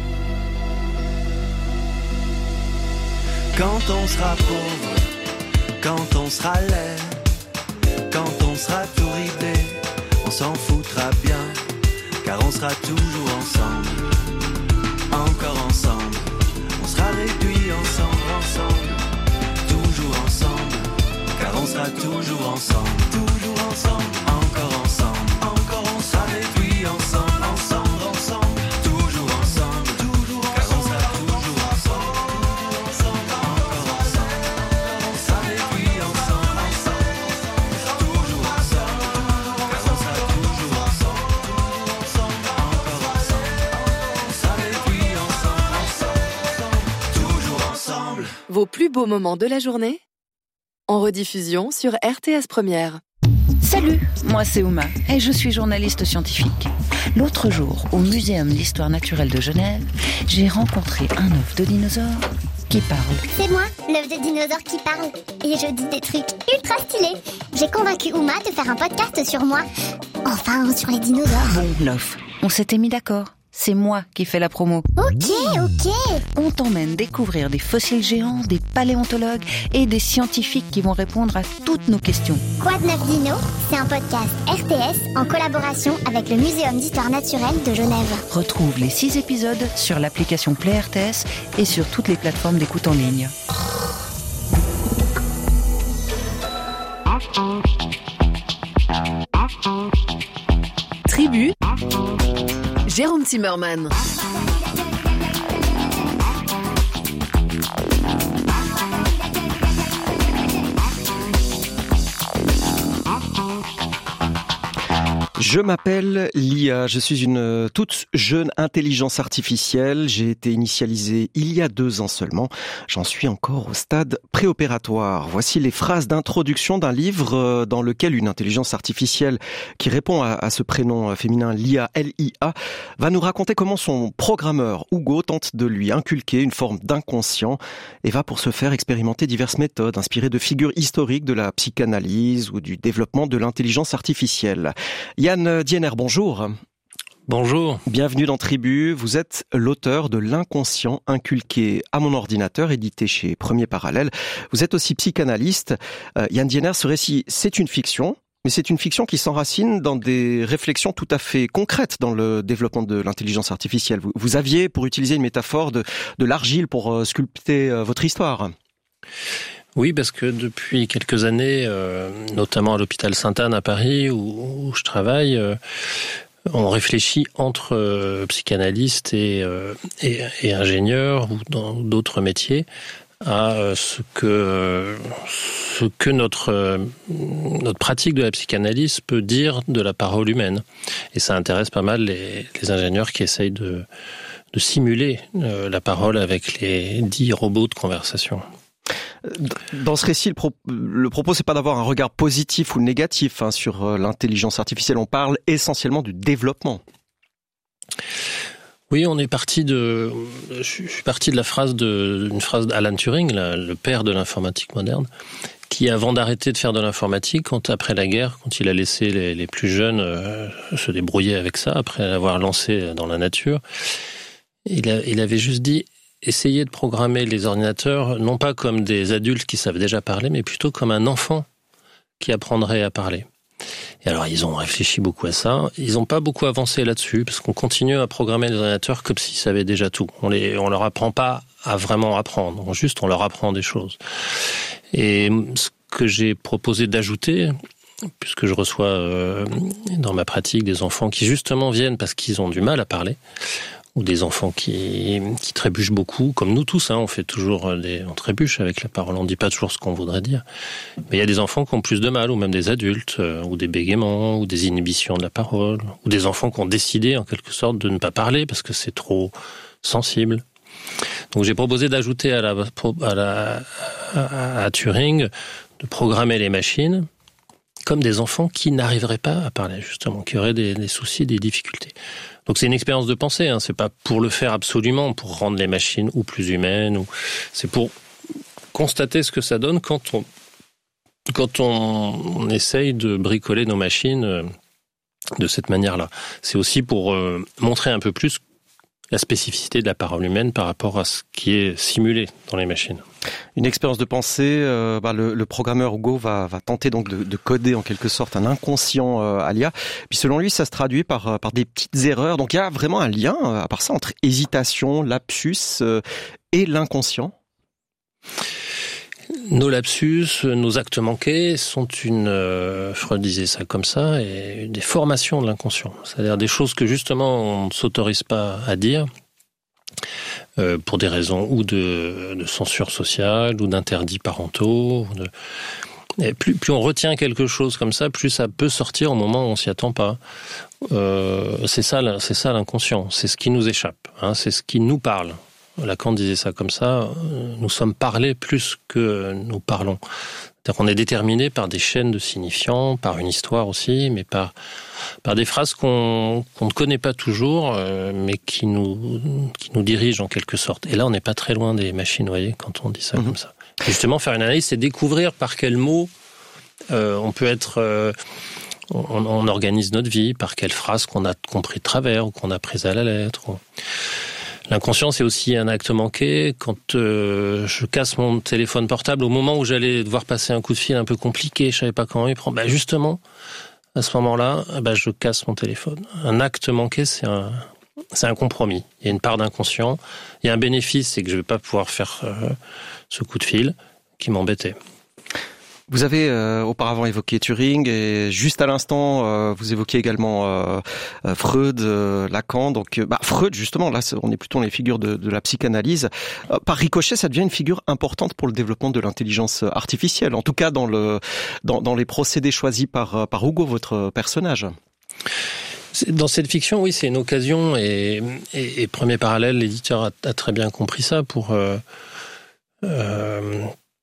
Quand on sera pauvre, quand on sera laid, quand on sera tout ridé, on s'en foutra bien, car on sera toujours ensemble, encore ensemble. On sera réduits ensemble, ensemble, toujours ensemble, car on sera toujours ensemble, toujours ensemble, encore ensemble, encore on sera réduits ensemble, ensemble, ensemble, toujours ensemble, toujours car on sera toujours ensemble. Vos plus beaux moments de la journée en rediffusion sur R T S Première. Salut, moi c'est Ouma et je suis journaliste scientifique. L'autre jour, au Muséum d'Histoire Naturelle de Genève, j'ai rencontré un œuf de dinosaure qui parle. C'est moi, l'œuf de dinosaure qui parle. Et je dis des trucs ultra stylés. J'ai convaincu Ouma de faire un podcast sur moi. Enfin, sur les dinosaures. Bon, l'œuf, on s'était mis d'accord. C'est moi qui fais la promo. Ok, ok. On t'emmène découvrir des fossiles géants, des paléontologues et des scientifiques qui vont répondre à toutes nos questions. Quoi de neuf Dino ? C'est un podcast R T S en collaboration avec le Muséum d'Histoire Naturelle de Genève. Retrouve les six épisodes sur l'application Play R T S et sur toutes les plateformes d'écoute en ligne. Tribu, Jérôme Zimmermann. Je m'appelle Lia, je suis une toute jeune intelligence artificielle. J'ai été initialisée il y a deux ans seulement. J'en suis encore au stade préopératoire. Voici les phrases d'introduction d'un livre dans lequel une intelligence artificielle qui répond à, à ce prénom féminin Lia, L I A, va nous raconter comment son programmeur Hugo tente de lui inculquer une forme d'inconscient et va pour ce faire expérimenter diverses méthodes inspirées de figures historiques de la psychanalyse ou du développement de l'intelligence artificielle. Yann Diener, bonjour. Bonjour. Bienvenue dans Tribu. Vous êtes l'auteur de L'inconscient inculqué à mon ordinateur, édité chez Premier Parallèle. Vous êtes aussi psychanalyste. Euh, Yann Diener, ce récit, c'est une fiction, mais c'est une fiction qui s'enracine dans des réflexions tout à fait concrètes dans le développement de l'intelligence artificielle. Vous, vous aviez, pour utiliser une métaphore, de, de l'argile pour euh, sculpter euh, votre histoire. Oui, parce que depuis quelques années, euh, notamment à l'hôpital Sainte-Anne à Paris, où, où je travaille, euh, on réfléchit entre euh, psychanalystes et, euh, et, et ingénieurs ou dans d'autres métiers à euh, ce que euh, ce que notre euh, notre pratique de la psychanalyse peut dire de la parole humaine. Et ça intéresse pas mal les, les ingénieurs qui essayent de de simuler euh, la parole avec les dix robots de conversation. Dans ce récit, le, pro- le propos, c'est pas d'avoir un regard positif ou négatif hein, sur l'intelligence artificielle. On parle essentiellement du développement. Oui, on est parti de, je suis parti de la phrase de, d'une phrase d'Alan Turing, la, le père de l'informatique moderne, qui, avant d'arrêter de faire de l'informatique, quand, après la guerre, quand il a laissé les, les plus jeunes euh, se débrouiller avec ça, après l'avoir lancé dans la nature, il, a, il avait juste dit, essayez de programmer les ordinateurs, non pas comme des adultes qui savent déjà parler, mais plutôt comme un enfant qui apprendrait à parler. Et alors, ils ont réfléchi beaucoup à ça. Ils n'ont pas beaucoup avancé là-dessus, parce qu'on continue à programmer les ordinateurs comme s'ils savaient déjà tout. On les, on leur apprend pas à vraiment apprendre. Juste, on leur apprend des choses. Et ce que j'ai proposé d'ajouter, puisque je reçois euh, dans ma pratique des enfants qui justement viennent parce qu'ils ont du mal à parler, ou des enfants qui, qui trébuchent beaucoup, comme nous tous, hein, on fait toujours des, on trébuche avec la parole, on ne dit pas toujours ce qu'on voudrait dire. Mais il y a des enfants qui ont plus de mal, ou même des adultes, euh, ou des bégaiements, ou des inhibitions de la parole, ou des enfants qui ont décidé en quelque sorte de ne pas parler parce que c'est trop sensible. Donc j'ai proposé d'ajouter à la, à la, à, à Turing de programmer les machines comme des enfants qui n'arriveraient pas à parler, justement, qui auraient des, des soucis, des difficultés. Donc c'est une expérience de pensée, hein. C'est pas pour le faire absolument, pour rendre les machines ou plus humaines, ou c'est pour constater ce que ça donne quand on quand on, on essaye de bricoler nos machines de cette manière-là. C'est aussi pour euh, montrer un peu plus la spécificité de la parole humaine par rapport à ce qui est simulé dans les machines. Une expérience de pensée, euh, bah, le, le programmeur Hugo va, va tenter donc de, de coder en quelque sorte un inconscient euh, à l'I A. Puis selon lui, ça se traduit par, par des petites erreurs. Donc il y a vraiment un lien, à part ça, entre hésitation, lapsus euh, et l'inconscient. Nos lapsus, nos actes manqués sont une, euh, Freud disait ça comme ça, et des formations de l'inconscient. C'est-à-dire des choses que justement on ne s'autorise pas à dire, euh, pour des raisons ou de, de censure sociale, ou d'interdits parentaux. Ou de... Et plus, plus on retient quelque chose comme ça, plus ça peut sortir au moment où on s'y attend pas. Euh, c'est ça, c'est ça l'inconscient, c'est ce qui nous échappe, hein, c'est ce qui nous parle. Lacan disait ça comme ça, nous sommes parlés plus que nous parlons. C'est-à-dire qu'on est déterminé par des chaînes de signifiants, par une histoire aussi, mais par, par des phrases qu'on, qu'on ne connaît pas toujours, euh, mais qui nous, qui nous dirigent en quelque sorte. Et là, on n'est pas très loin des machines, vous voyez, quand on dit ça mmh. comme ça. Et justement, faire une analyse, c'est découvrir par quel mot euh, on peut être... Euh, on, on organise notre vie, par quelle phrase qu'on a compris de travers, ou qu'on a prise à la lettre. Ou... L'inconscient, c'est aussi un acte manqué. Quand euh, je casse mon téléphone portable, au moment où j'allais devoir passer un coup de fil un peu compliqué, je savais pas comment y prendre, bah justement, à ce moment-là, bah je casse mon téléphone. Un acte manqué, c'est un, c'est un compromis. Il y a une part d'inconscient. Il y a un bénéfice, c'est que je vais pas pouvoir faire euh, ce coup de fil qui m'embêtait. Vous avez euh, auparavant évoqué Turing et juste à l'instant euh, vous évoquiez également euh, euh, Freud, euh, Lacan. Donc bah, Freud justement, là on est plutôt dans les figures de, de la psychanalyse. Euh, par ricochet, ça devient une figure importante pour le développement de l'intelligence artificielle. En tout cas dans le dans, dans les procédés choisis par par Hugo, votre personnage. Dans cette fiction, oui, c'est une occasion et, et, et premier parallèle, l'éditeur a, a très bien compris ça pour. Euh, euh,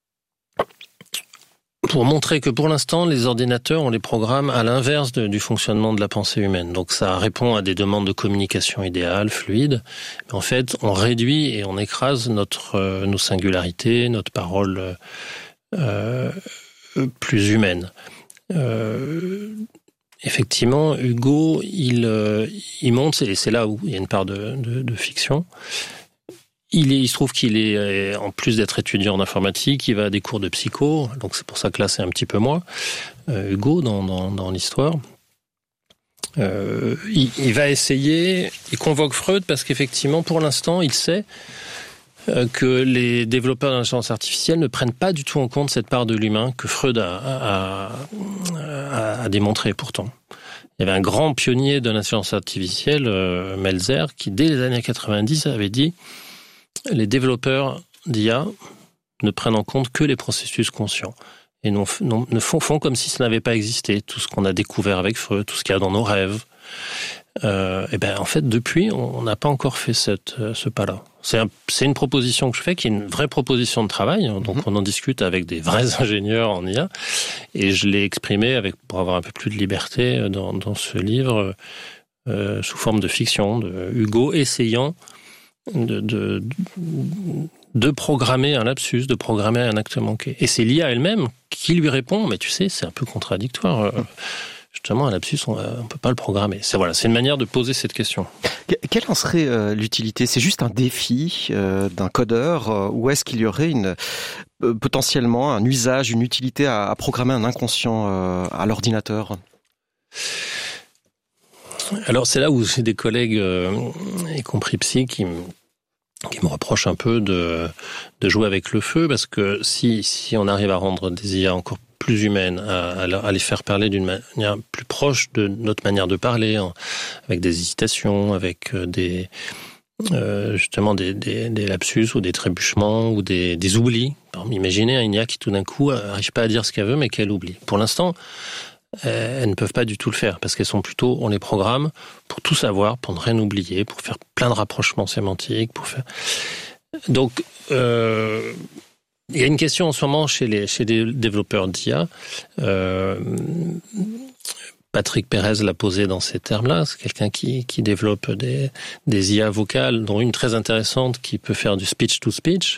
Pour montrer que pour l'instant, les ordinateurs, on les programme à l'inverse de, du fonctionnement de la pensée humaine. Donc ça répond à des demandes de communication idéale, fluide. Mais en fait, on réduit et on écrase notre, euh, nos singularités, notre parole euh, plus humaine. Euh, effectivement, Hugo, il, euh, il montre, et c'est là où il y a une part de, de, de fiction. Il, est, il se trouve qu'il est, en plus d'être étudiant en informatique, il va à des cours de psycho, donc c'est pour ça que là c'est un petit peu moi, euh, Hugo, dans, dans, dans l'histoire. Euh, il, il va essayer, il convoque Freud parce qu'effectivement, pour l'instant, il sait euh, que les développeurs d'intelligence artificielle ne prennent pas du tout en compte cette part de l'humain que Freud a, a, a, a démontré pourtant. Il y avait un grand pionnier de l'intelligence artificielle, euh, Melzer, qui dès les années quatre-vingt-dix avait dit les développeurs d'I A ne prennent en compte que les processus conscients et non, non, ne font, font comme si ça n'avait pas existé. Tout ce qu'on a découvert avec Freud, tout ce qu'il y a dans nos rêves, Euh, et ben en fait depuis on n'a pas encore fait cette, ce pas-là. C'est, un, c'est une proposition que je fais qui est une vraie proposition de travail. Donc mmh. on en discute avec des vrais ingénieurs en I A et je l'ai exprimé avec pour avoir un peu plus de liberté dans, dans ce livre euh, sous forme de fiction de Hugo essayant de, de, de programmer un lapsus, de programmer un acte manqué. Et c'est l'I A elle-même qui lui répond mais tu sais c'est un peu contradictoire. Mmh. Justement, un lapsus, on ne peut pas le programmer. C'est, voilà, c'est une manière de poser cette question. Quelle en serait euh, l'utilité ? C'est juste un défi euh, d'un codeur euh, ou est-ce qu'il y aurait une, euh, potentiellement un usage, une utilité à, à programmer un inconscient euh, à l'ordinateur ? Alors, c'est là où j'ai des collègues, euh, y compris psy, qui me qui me reprochent un peu de, de jouer avec le feu, parce que si, si on arrive à rendre des I A encore plus humaines, à, à les faire parler d'une manière plus proche de notre manière de parler, hein, avec des hésitations, avec des euh, justement des, des, des lapsus ou des trébuchements ou des, des oublis. Alors, imaginez une I A qui tout d'un coup n'arrive pas à dire ce qu'elle veut, mais qu'elle oublie. Pour l'instant, elles ne peuvent pas du tout le faire, parce qu'elles sont plutôt, on les programme pour tout savoir, pour ne rien oublier, pour faire plein de rapprochements sémantiques, pour faire. Donc, euh, il y a une question en ce moment chez les chez les développeurs d'I A. Euh, Patrick Pérez l'a posé dans ces termes-là. C'est quelqu'un qui qui développe des des I A vocales, dont une très intéressante qui peut faire du speech to speech.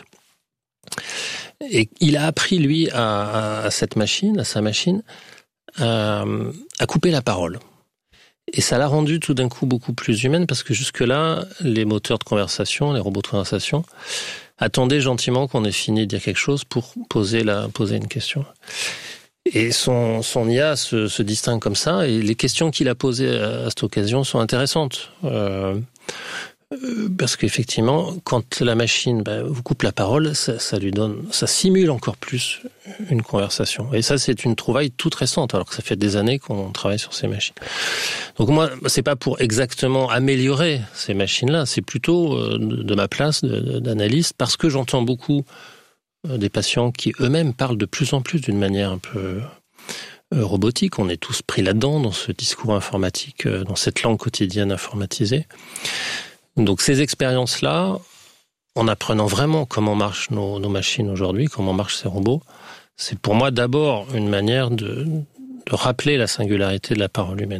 Et il a appris lui à, à cette machine, à sa machine. À, à couper la parole. Et ça l'a rendue tout d'un coup beaucoup plus humaine parce que jusque-là, les moteurs de conversation, les robots de conversation, attendaient gentiment qu'on ait fini de dire quelque chose pour poser, la, poser une question. Et son, son I A se, se distingue comme ça et les questions qu'il a posées à, à cette occasion sont intéressantes. Euh, Parce qu'effectivement, quand la machine bah, vous coupe la parole, ça, ça lui donne, ça simule encore plus une conversation. Et ça, c'est une trouvaille toute récente, alors que ça fait des années qu'on travaille sur ces machines. Donc moi, c'est pas pour exactement améliorer ces machines-là, c'est plutôt euh, de ma place de, de, d'analyste, parce que j'entends beaucoup euh, des patients qui eux-mêmes parlent de plus en plus d'une manière un peu euh, robotique. On est tous pris là-dedans, dans ce discours informatique, euh, dans cette langue quotidienne informatisée. Donc ces expériences-là, en apprenant vraiment comment marchent nos, nos machines aujourd'hui, comment marchent ces robots, c'est pour moi d'abord une manière de, de rappeler la singularité de la parole humaine.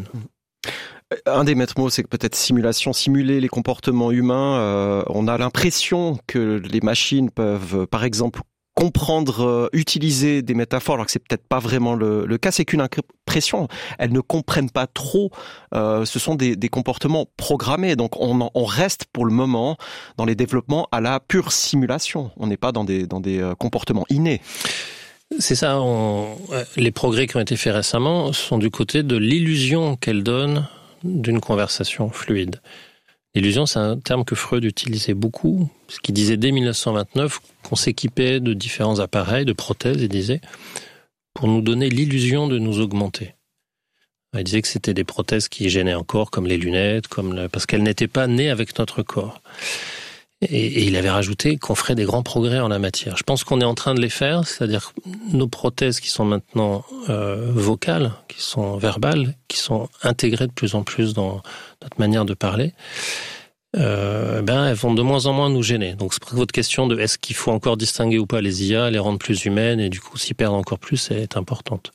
Un des maîtres mots, c'est que peut-être simulation, simuler les comportements humains. Euh, on a l'impression que les machines peuvent, par exemple, comprendre, euh, utiliser des métaphores, alors que c'est peut-être pas vraiment le, le cas, c'est qu'une impression. Elles ne comprennent pas trop. Euh, ce sont des, des comportements programmés. Donc on, on reste pour le moment dans les développements à la pure simulation. On n'est pas dans des, dans des euh, comportements innés. C'est ça. On, les progrès qui ont été faits récemment sont du côté de l'illusion qu'elle donne d'une conversation fluide. L'illusion, c'est un terme que Freud utilisait beaucoup, ce qu'il disait dès dix-neuf cent vingt-neuf qu'on s'équipait de différents appareils, de prothèses, il disait, pour nous donner l'illusion de nous augmenter. Il disait que c'était des prothèses qui gênaient encore, comme les lunettes, comme le... parce qu'elles n'étaient pas nées avec notre corps. Et, et il avait rajouté qu'on ferait des grands progrès en la matière. Je pense qu'on est en train de les faire, c'est-à-dire nos prothèses qui sont maintenant euh, vocales, qui sont verbales, qui sont intégrées de plus en plus dans notre manière de parler, euh, ben elles vont de moins en moins nous gêner. Donc c'est pour votre question de est-ce qu'il faut encore distinguer ou pas les I A, les rendre plus humaines et du coup s'y perdre encore plus, est importante.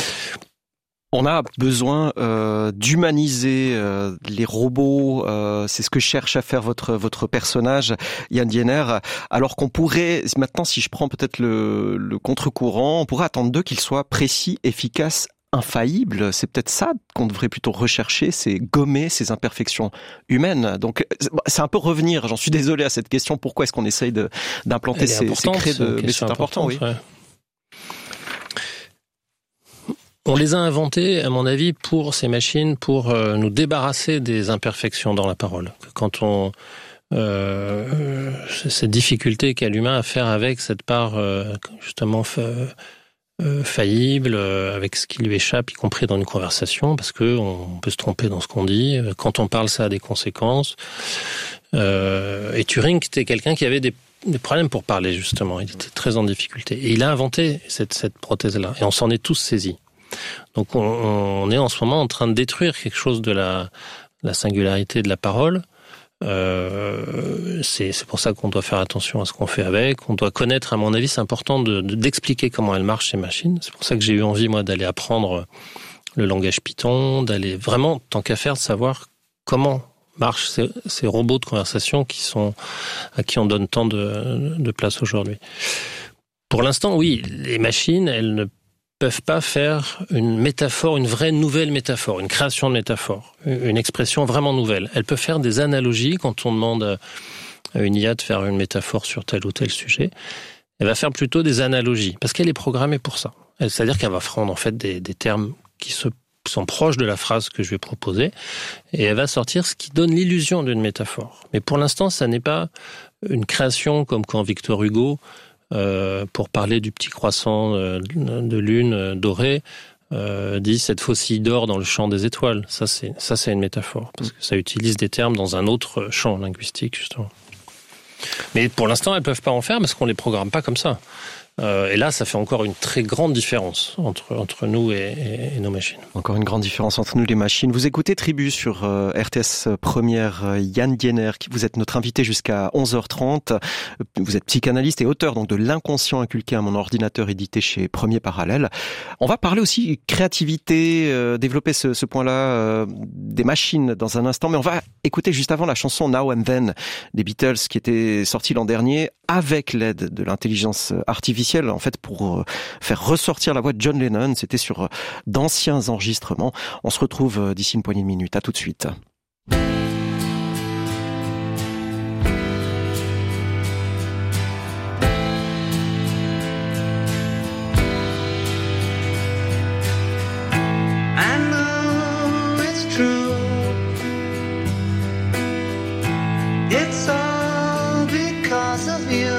On a besoin euh, d'humaniser euh, les robots. Euh, c'est ce que cherche à faire votre votre personnage, Yann Diener. Alors qu'on pourrait, maintenant, si je prends peut-être le, le contre-courant, on pourrait attendre d'eux qu'ils soient précis, efficaces, infaillibles. C'est peut-être ça qu'on devrait plutôt rechercher, c'est gommer ces imperfections humaines. Donc, c'est un peu revenir. J'en suis désolé à cette question. Pourquoi est-ce qu'on essaye de d'implanter ces, ces craies de... Mais c'est important, oui. Ouais. On les a inventées, à mon avis, pour ces machines, pour euh, nous débarrasser des imperfections dans la parole. Quand on euh, cette difficulté qu'a l'humain à faire avec cette part euh, justement fa- euh, faillible, euh, avec ce qui lui échappe, y compris dans une conversation, parce que on peut se tromper dans ce qu'on dit. Quand on parle, ça a des conséquences. Euh, et Turing était quelqu'un qui avait des des problèmes pour parler, justement. Il était très en difficulté. Et il a inventé cette, cette prothèse-là. Et on s'en est tous saisis. Donc on, on est en ce moment en train de détruire quelque chose de la, la singularité de la parole. Euh, c'est, c'est pour ça qu'on doit faire attention à ce qu'on fait avec. On doit connaître, à mon avis, c'est important de, de, d'expliquer comment elles marchent, ces machines. C'est pour ça que j'ai eu envie, moi, d'aller apprendre le langage Python, d'aller vraiment, tant qu'à faire, de savoir comment marchent ces, ces robots de conversation qui sont, à qui on donne tant de, de place aujourd'hui. Pour l'instant, oui, les machines, elles ne peuvent pas faire une métaphore, une vraie nouvelle métaphore, une création de métaphore, une expression vraiment nouvelle. Elles peuvent faire des analogies quand on demande à une I A de faire une métaphore sur tel ou tel sujet. Elle va faire plutôt des analogies, parce qu'elle est programmée pour ça. C'est-à-dire qu'elle va prendre en fait des, des termes qui se, sont proches de la phrase que je vais proposer, et elle va sortir ce qui donne l'illusion d'une métaphore. Mais pour l'instant, ça n'est pas une création comme quand Victor Hugo, euh, pour parler du petit croissant de, de lune dorée, euh, dit cette faucille d'or dans le champ des étoiles. Ça, c'est, ça, c'est une métaphore, parce que ça utilise des termes dans un autre champ linguistique, justement. Mais pour l'instant, elles peuvent pas en faire parce qu'on les programme pas comme ça. Euh, et là, ça fait encore une très grande différence entre, entre nous et, et, et nos machines. Encore une grande différence entre nous et les machines. Vous écoutez Tribu sur euh, R T S Première. euh, Yann Diener, vous êtes notre invité jusqu'à onze heures trente. Vous êtes psychanalyste et auteur donc de L'inconscient inculqué à mon ordinateur, édité chez Premier Parallèle. On va parler aussi créativité, euh, développer ce, ce point-là euh, des machines dans un instant. Mais on va écouter juste avant la chanson Now and Then des Beatles qui était sortie l'an dernier avec l'aide de l'intelligence artificielle. En fait, pour faire ressortir la voix de John Lennon, c'était sur d'anciens enregistrements. On se retrouve d'ici une poignée de minutes. À tout de suite. I know it's true. It's all because of you.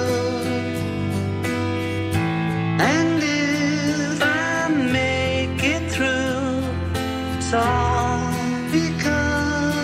And if I make it through, it's all because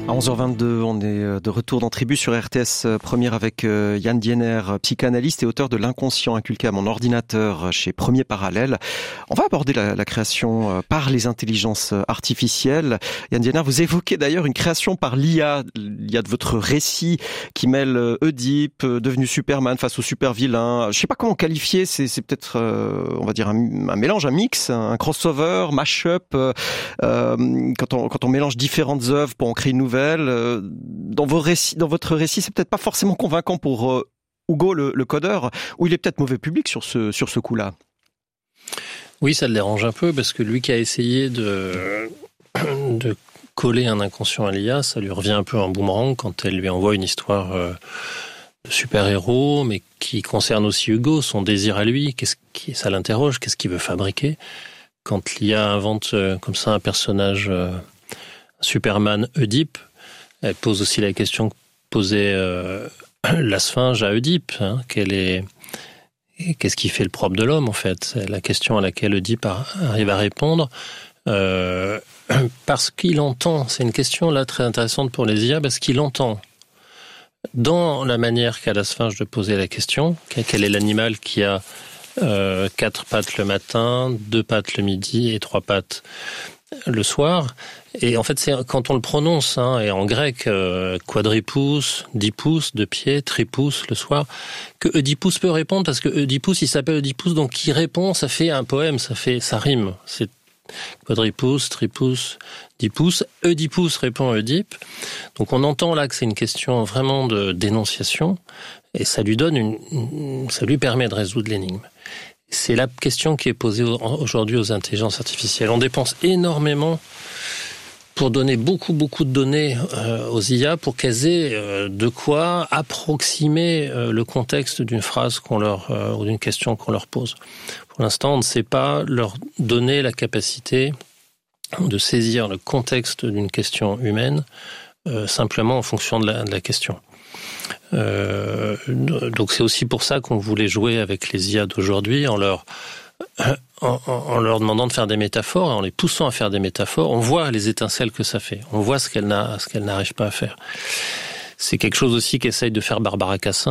À onze heures vingt-deux, on est de retour dans Tribu sur R T S Première avec Yann Diener, psychanalyste et auteur de L'inconscient inculqué à mon ordinateur chez Premier Parallèle. On va aborder la, la création par les intelligences artificielles. Yann Diener, vous évoquez d'ailleurs une création par l'I A, l'I A de votre récit qui mêle Oedipe, devenu Superman face au super vilain. Je sais pas comment qualifier, c'est, c'est peut-être, euh, on va dire, un, un mélange, un mix, un crossover, mash-up, euh, quand, on, quand on mélange différentes œuvres pour en créer une nouvelle. Dans, vos récits, dans votre récit, c'est peut-être pas forcément convaincant pour euh, Hugo, le, le codeur, ou il est peut-être mauvais public sur ce, sur ce coup-là. Oui, ça le dérange un peu, parce que lui qui a essayé de, de coller un inconscient à l'I A, ça lui revient un peu en boomerang quand elle lui envoie une histoire euh, de super-héros, mais qui concerne aussi Hugo, son désir à lui, qu'est-ce qui, ça l'interroge, qu'est-ce qu'il veut fabriquer. Quand l'I A invente euh, comme ça un personnage... Euh, Superman Oedipe, elle pose aussi la question que posait euh, la Sphinge à Oedipe. Hein, quelle est, qu'est-ce qui fait le propre de l'homme, en fait? C'est la question à laquelle Oedipe arrive à répondre. Euh, parce qu'il entend, c'est une question là très intéressante pour les I A, parce qu'il entend dans la manière qu'a la Sphinge de poser la question, quel est l'animal qui a euh, quatre pattes le matin, deux pattes le midi et trois pattes le soir. Et en fait, c'est quand on le prononce, hein, et en grec, euh, quadripus, dipus, deux pieds, tripus, le soir, que Oedipus peut répondre, parce que Oedipus, il s'appelle Oedipus, donc qui répond, ça fait un poème, ça fait, ça rime. C'est quadripus, tripus, dipus. Oedipus répond à Oedipe. Donc on entend là que c'est une question vraiment de dénonciation, et ça lui donne une, ça lui permet de résoudre l'énigme. C'est la question qui est posée aujourd'hui aux intelligences artificielles. On dépense énormément pour donner beaucoup, beaucoup de données euh, aux I A pour qu'elles aient euh, de quoi approximer euh, le contexte d'une phrase qu'on leur, euh, ou d'une question qu'on leur pose. Pour l'instant, on ne sait pas leur donner la capacité de saisir le contexte d'une question humaine euh, simplement en fonction de la, de la question. Euh, donc c'est aussi pour ça qu'on voulait jouer avec les I A d'aujourd'hui en leur en, en, en leur demandant de faire des métaphores, en les poussant à faire des métaphores. On voit les étincelles que ça fait, on voit ce qu'elle n'a, ce qu'elle n'arrive pas à faire. C'est quelque chose aussi qu'essaye de faire Barbara Cassin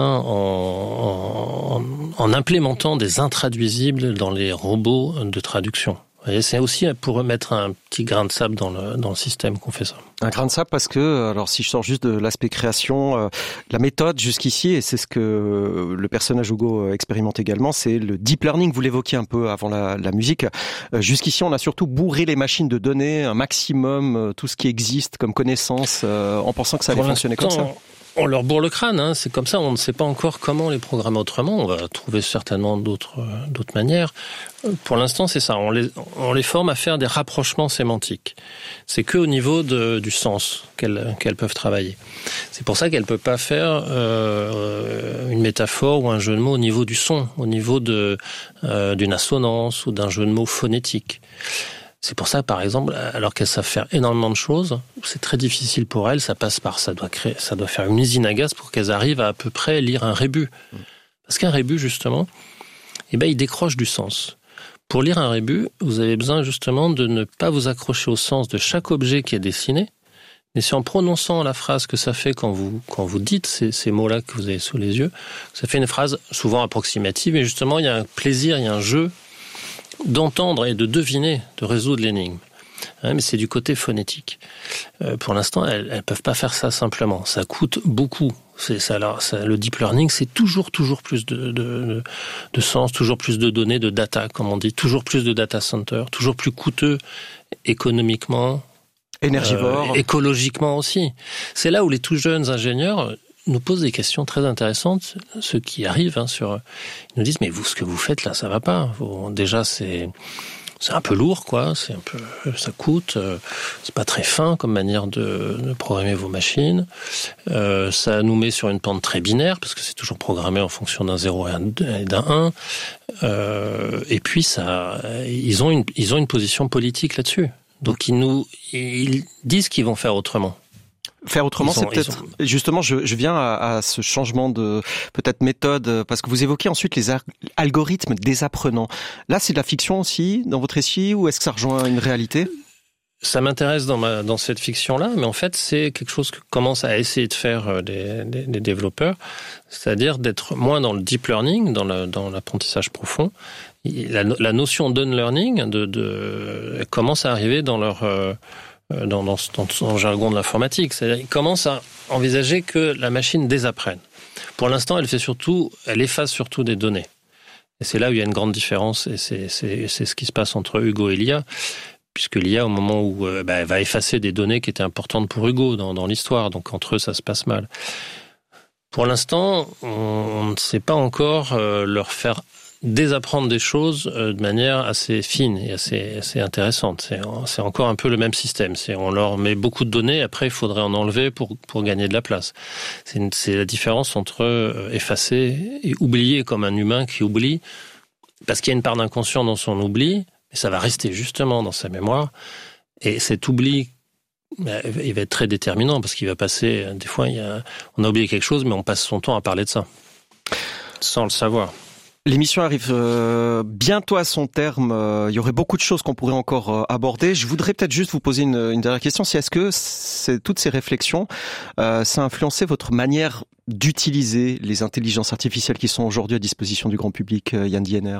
en, en, en implémentant des intraduisibles dans les robots de traduction. Et c'est aussi pour mettre un petit grain de sable dans le, dans le système qu'on fait ça. Un grain de sable parce que, alors si je sors juste de l'aspect création, euh, la méthode jusqu'ici, et c'est ce que le personnage Hugo expérimente également, c'est le deep learning, vous l'évoquiez un peu avant la, la musique. Euh, jusqu'ici, on a surtout bourré les machines de données, un maximum, euh, tout ce qui existe comme connaissance, euh, en pensant que ça allait fonctionner comme ça. On leur bourre le crâne, hein, c'est comme ça, on ne sait pas encore comment les programmer autrement, on va trouver certainement d'autres, euh, d'autres manières. Pour l'instant, c'est ça, on les, on les forme à faire des rapprochements sémantiques. C'est qu'au niveau de, du sens qu'elles, qu'elles peuvent travailler. C'est pour ça qu'elles ne peuvent pas faire euh, une métaphore ou un jeu de mots au niveau du son, au niveau de, euh, d'une assonance ou d'un jeu de mots phonétique. C'est pour ça, par exemple, alors qu'elles savent faire énormément de choses, c'est très difficile pour elles, ça passe par, ça doit créer, ça doit faire une usine à gaz pour qu'elles arrivent à à peu près lire un rébus. Parce qu'un rébus, justement, eh ben, il décroche du sens. Pour lire un rébus, vous avez besoin, justement, de ne pas vous accrocher au sens de chaque objet qui est dessiné, mais c'est en prononçant la phrase que ça fait quand vous, quand vous dites ces, ces mots-là que vous avez sous les yeux, ça fait une phrase souvent approximative, et justement, il y a un plaisir, il y a un jeu d'entendre et de deviner, de résoudre l'énigme. Hein, mais c'est du côté phonétique. Euh, pour l'instant, elles ne peuvent pas faire ça simplement. Ça coûte beaucoup. C'est ça, alors, ça, le deep learning, c'est toujours, toujours plus de, de, de sens, toujours plus de données, de data, comme on dit, toujours plus de data center, toujours plus coûteux économiquement, énergivore, euh, écologiquement aussi. C'est là où les tout jeunes ingénieurs nous posent des questions très intéressantes. Ceux qui arrivent hein, sur, ils nous disent mais vous, ce que vous faites là, ça va pas. Bon, déjà, c'est c'est un peu lourd, quoi. C'est un peu, ça coûte. Euh, c'est pas très fin comme manière de, de programmer vos machines. Euh, ça nous met sur une pente très binaire parce que c'est toujours programmé en fonction d'un zéro et d'un un. Euh, et puis ça, ils ont une, ils ont une position politique là-dessus. Donc ils nous, ils disent qu'ils vont faire autrement. Faire autrement, sont, c'est peut-être sont... justement, je, je viens à, à ce changement de peut-être méthode, parce que vous évoquez ensuite les ar- algorithmes désapprenants. Là, c'est de la fiction aussi dans votre récit, ou est-ce que ça rejoint une réalité ? ça m'intéresse dans, ma, dans cette fiction-là, mais en fait, c'est quelque chose que commencent à essayer de faire les, les, les développeurs, c'est-à-dire d'être moins dans le deep learning, dans, le, dans l'apprentissage profond. La, la notion d'unlearning de, de, commence à arriver dans leur... Euh, dans, dans, dans son jargon de l'informatique. C'est-à-dire qu'ils commencent à envisager que la machine désapprenne. Pour l'instant, elle fait surtout, elle efface surtout des données. Et c'est là où il y a une grande différence, et c'est, c'est, c'est ce qui se passe entre Hugo et l'I A, puisque l'I A, au moment où euh, bah, elle va effacer des données qui étaient importantes pour Hugo dans, dans l'histoire, donc entre eux, ça se passe mal. Pour l'instant, on, on ne sait pas encore euh, leur faire désapprendre des choses euh, de manière assez fine et assez, assez intéressante. C'est, c'est encore un peu le même système. C'est, on leur met beaucoup de données, après il faudrait en enlever pour, pour gagner de la place. C'est, une, c'est la différence entre euh, effacer et oublier, comme un humain qui oublie, parce qu'il y a une part d'inconscient dans son oubli, et ça va rester justement dans sa mémoire, et cet oubli, il va être très déterminant, parce qu'il va passer, des fois, il y a, on a oublié quelque chose, mais on passe son temps à parler de ça, sans le savoir. L'émission arrive euh, bientôt à son terme. Euh, il y aurait beaucoup de choses qu'on pourrait encore euh, aborder. Je voudrais peut-être juste vous poser une, une dernière question. Si est-ce que c'est, toutes ces réflexions, euh, ça a influencé votre manière d'utiliser les intelligences artificielles qui sont aujourd'hui à disposition du grand public, euh, Yann Diener?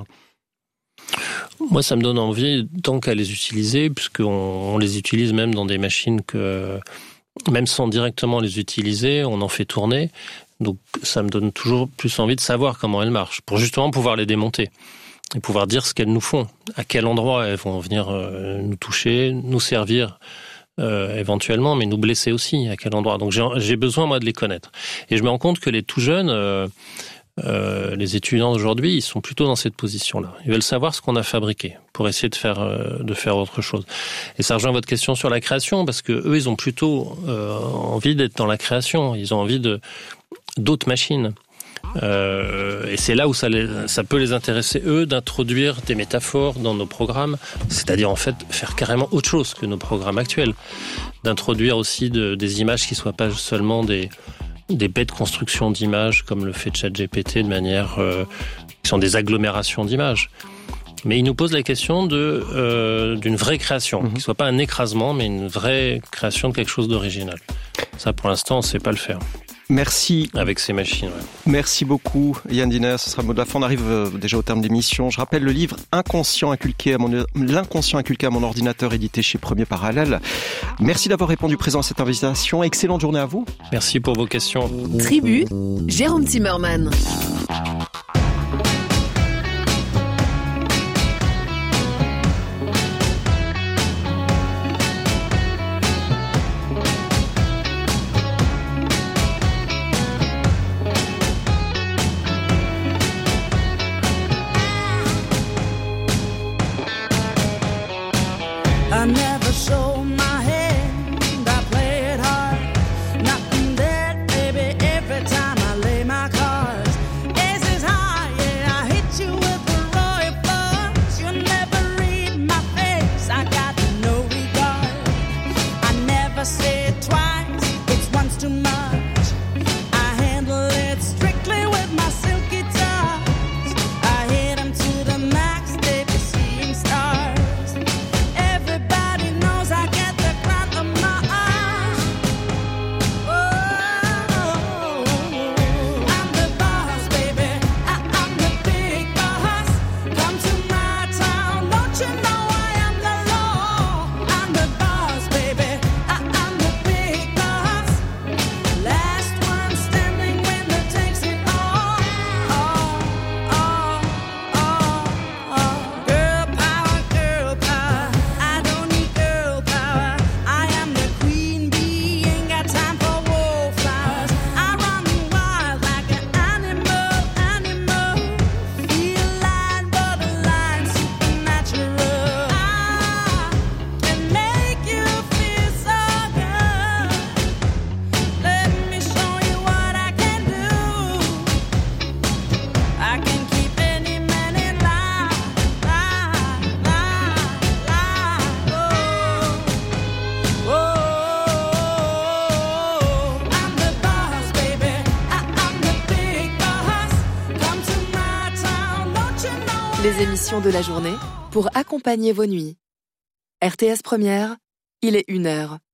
Moi, ça me donne envie, tant qu'à les utiliser, puisqu'on on les utilise même dans des machines que, même sans directement les utiliser, on en fait tourner. Donc ça me donne toujours plus envie de savoir comment elles marchent, pour justement pouvoir les démonter et pouvoir dire ce qu'elles nous font, à quel endroit elles vont venir euh, nous toucher, nous servir euh, éventuellement, mais nous blesser aussi, à quel endroit. Donc j'ai, j'ai besoin, moi, de les connaître. Et je me rends compte que les tout jeunes, euh, euh, les étudiants d'aujourd'hui, ils sont plutôt dans cette position-là. Ils veulent savoir ce qu'on a fabriqué pour essayer de faire, euh, de faire autre chose. Et ça rejoint votre question sur la création, parce que eux, ils ont plutôt euh, envie d'être dans la création. Ils ont envie de d'autres machines. Euh, et c'est là où ça, les, ça peut les intéresser, eux, d'introduire des métaphores dans nos programmes, c'est-à-dire en fait faire carrément autre chose que nos programmes actuels. D'introduire aussi de, des images qui ne soient pas seulement des, des bêtes constructions d'images, comme le fait ChatGPT, de manière euh, qui sont des agglomérations d'images. Mais il nous pose la question de, euh, d'une vraie création, mmh. qui ne soit pas un écrasement, mais une vraie création de quelque chose d'original. Ça, pour l'instant, on ne sait pas le faire. Merci. Avec ces machines, ouais. Merci beaucoup, Yann Diener. Ce sera le mot de la fin. On arrive euh, déjà au terme de l'émission. Je rappelle le livre Inconscient inculqué à mon, L'inconscient inculqué à mon ordinateur, édité chez Premier Parallèle. Merci d'avoir répondu présent à cette invitation. Excellente journée à vous. Merci pour vos questions. Tribu, Jérôme Zimmermann. I never show my hand, I play it hard. Nothing dead, baby, every time I lay my cards. Ace is high, yeah, I hit you with the royal flush. You'll never read my face, I got no regard. I never say it twice, it's once too much. I handle it strictly with my silky touch. I hit 'em to the max, they be seeing stars. Les émissions de la journée pour accompagner vos nuits. R T S Première, Il est une heure.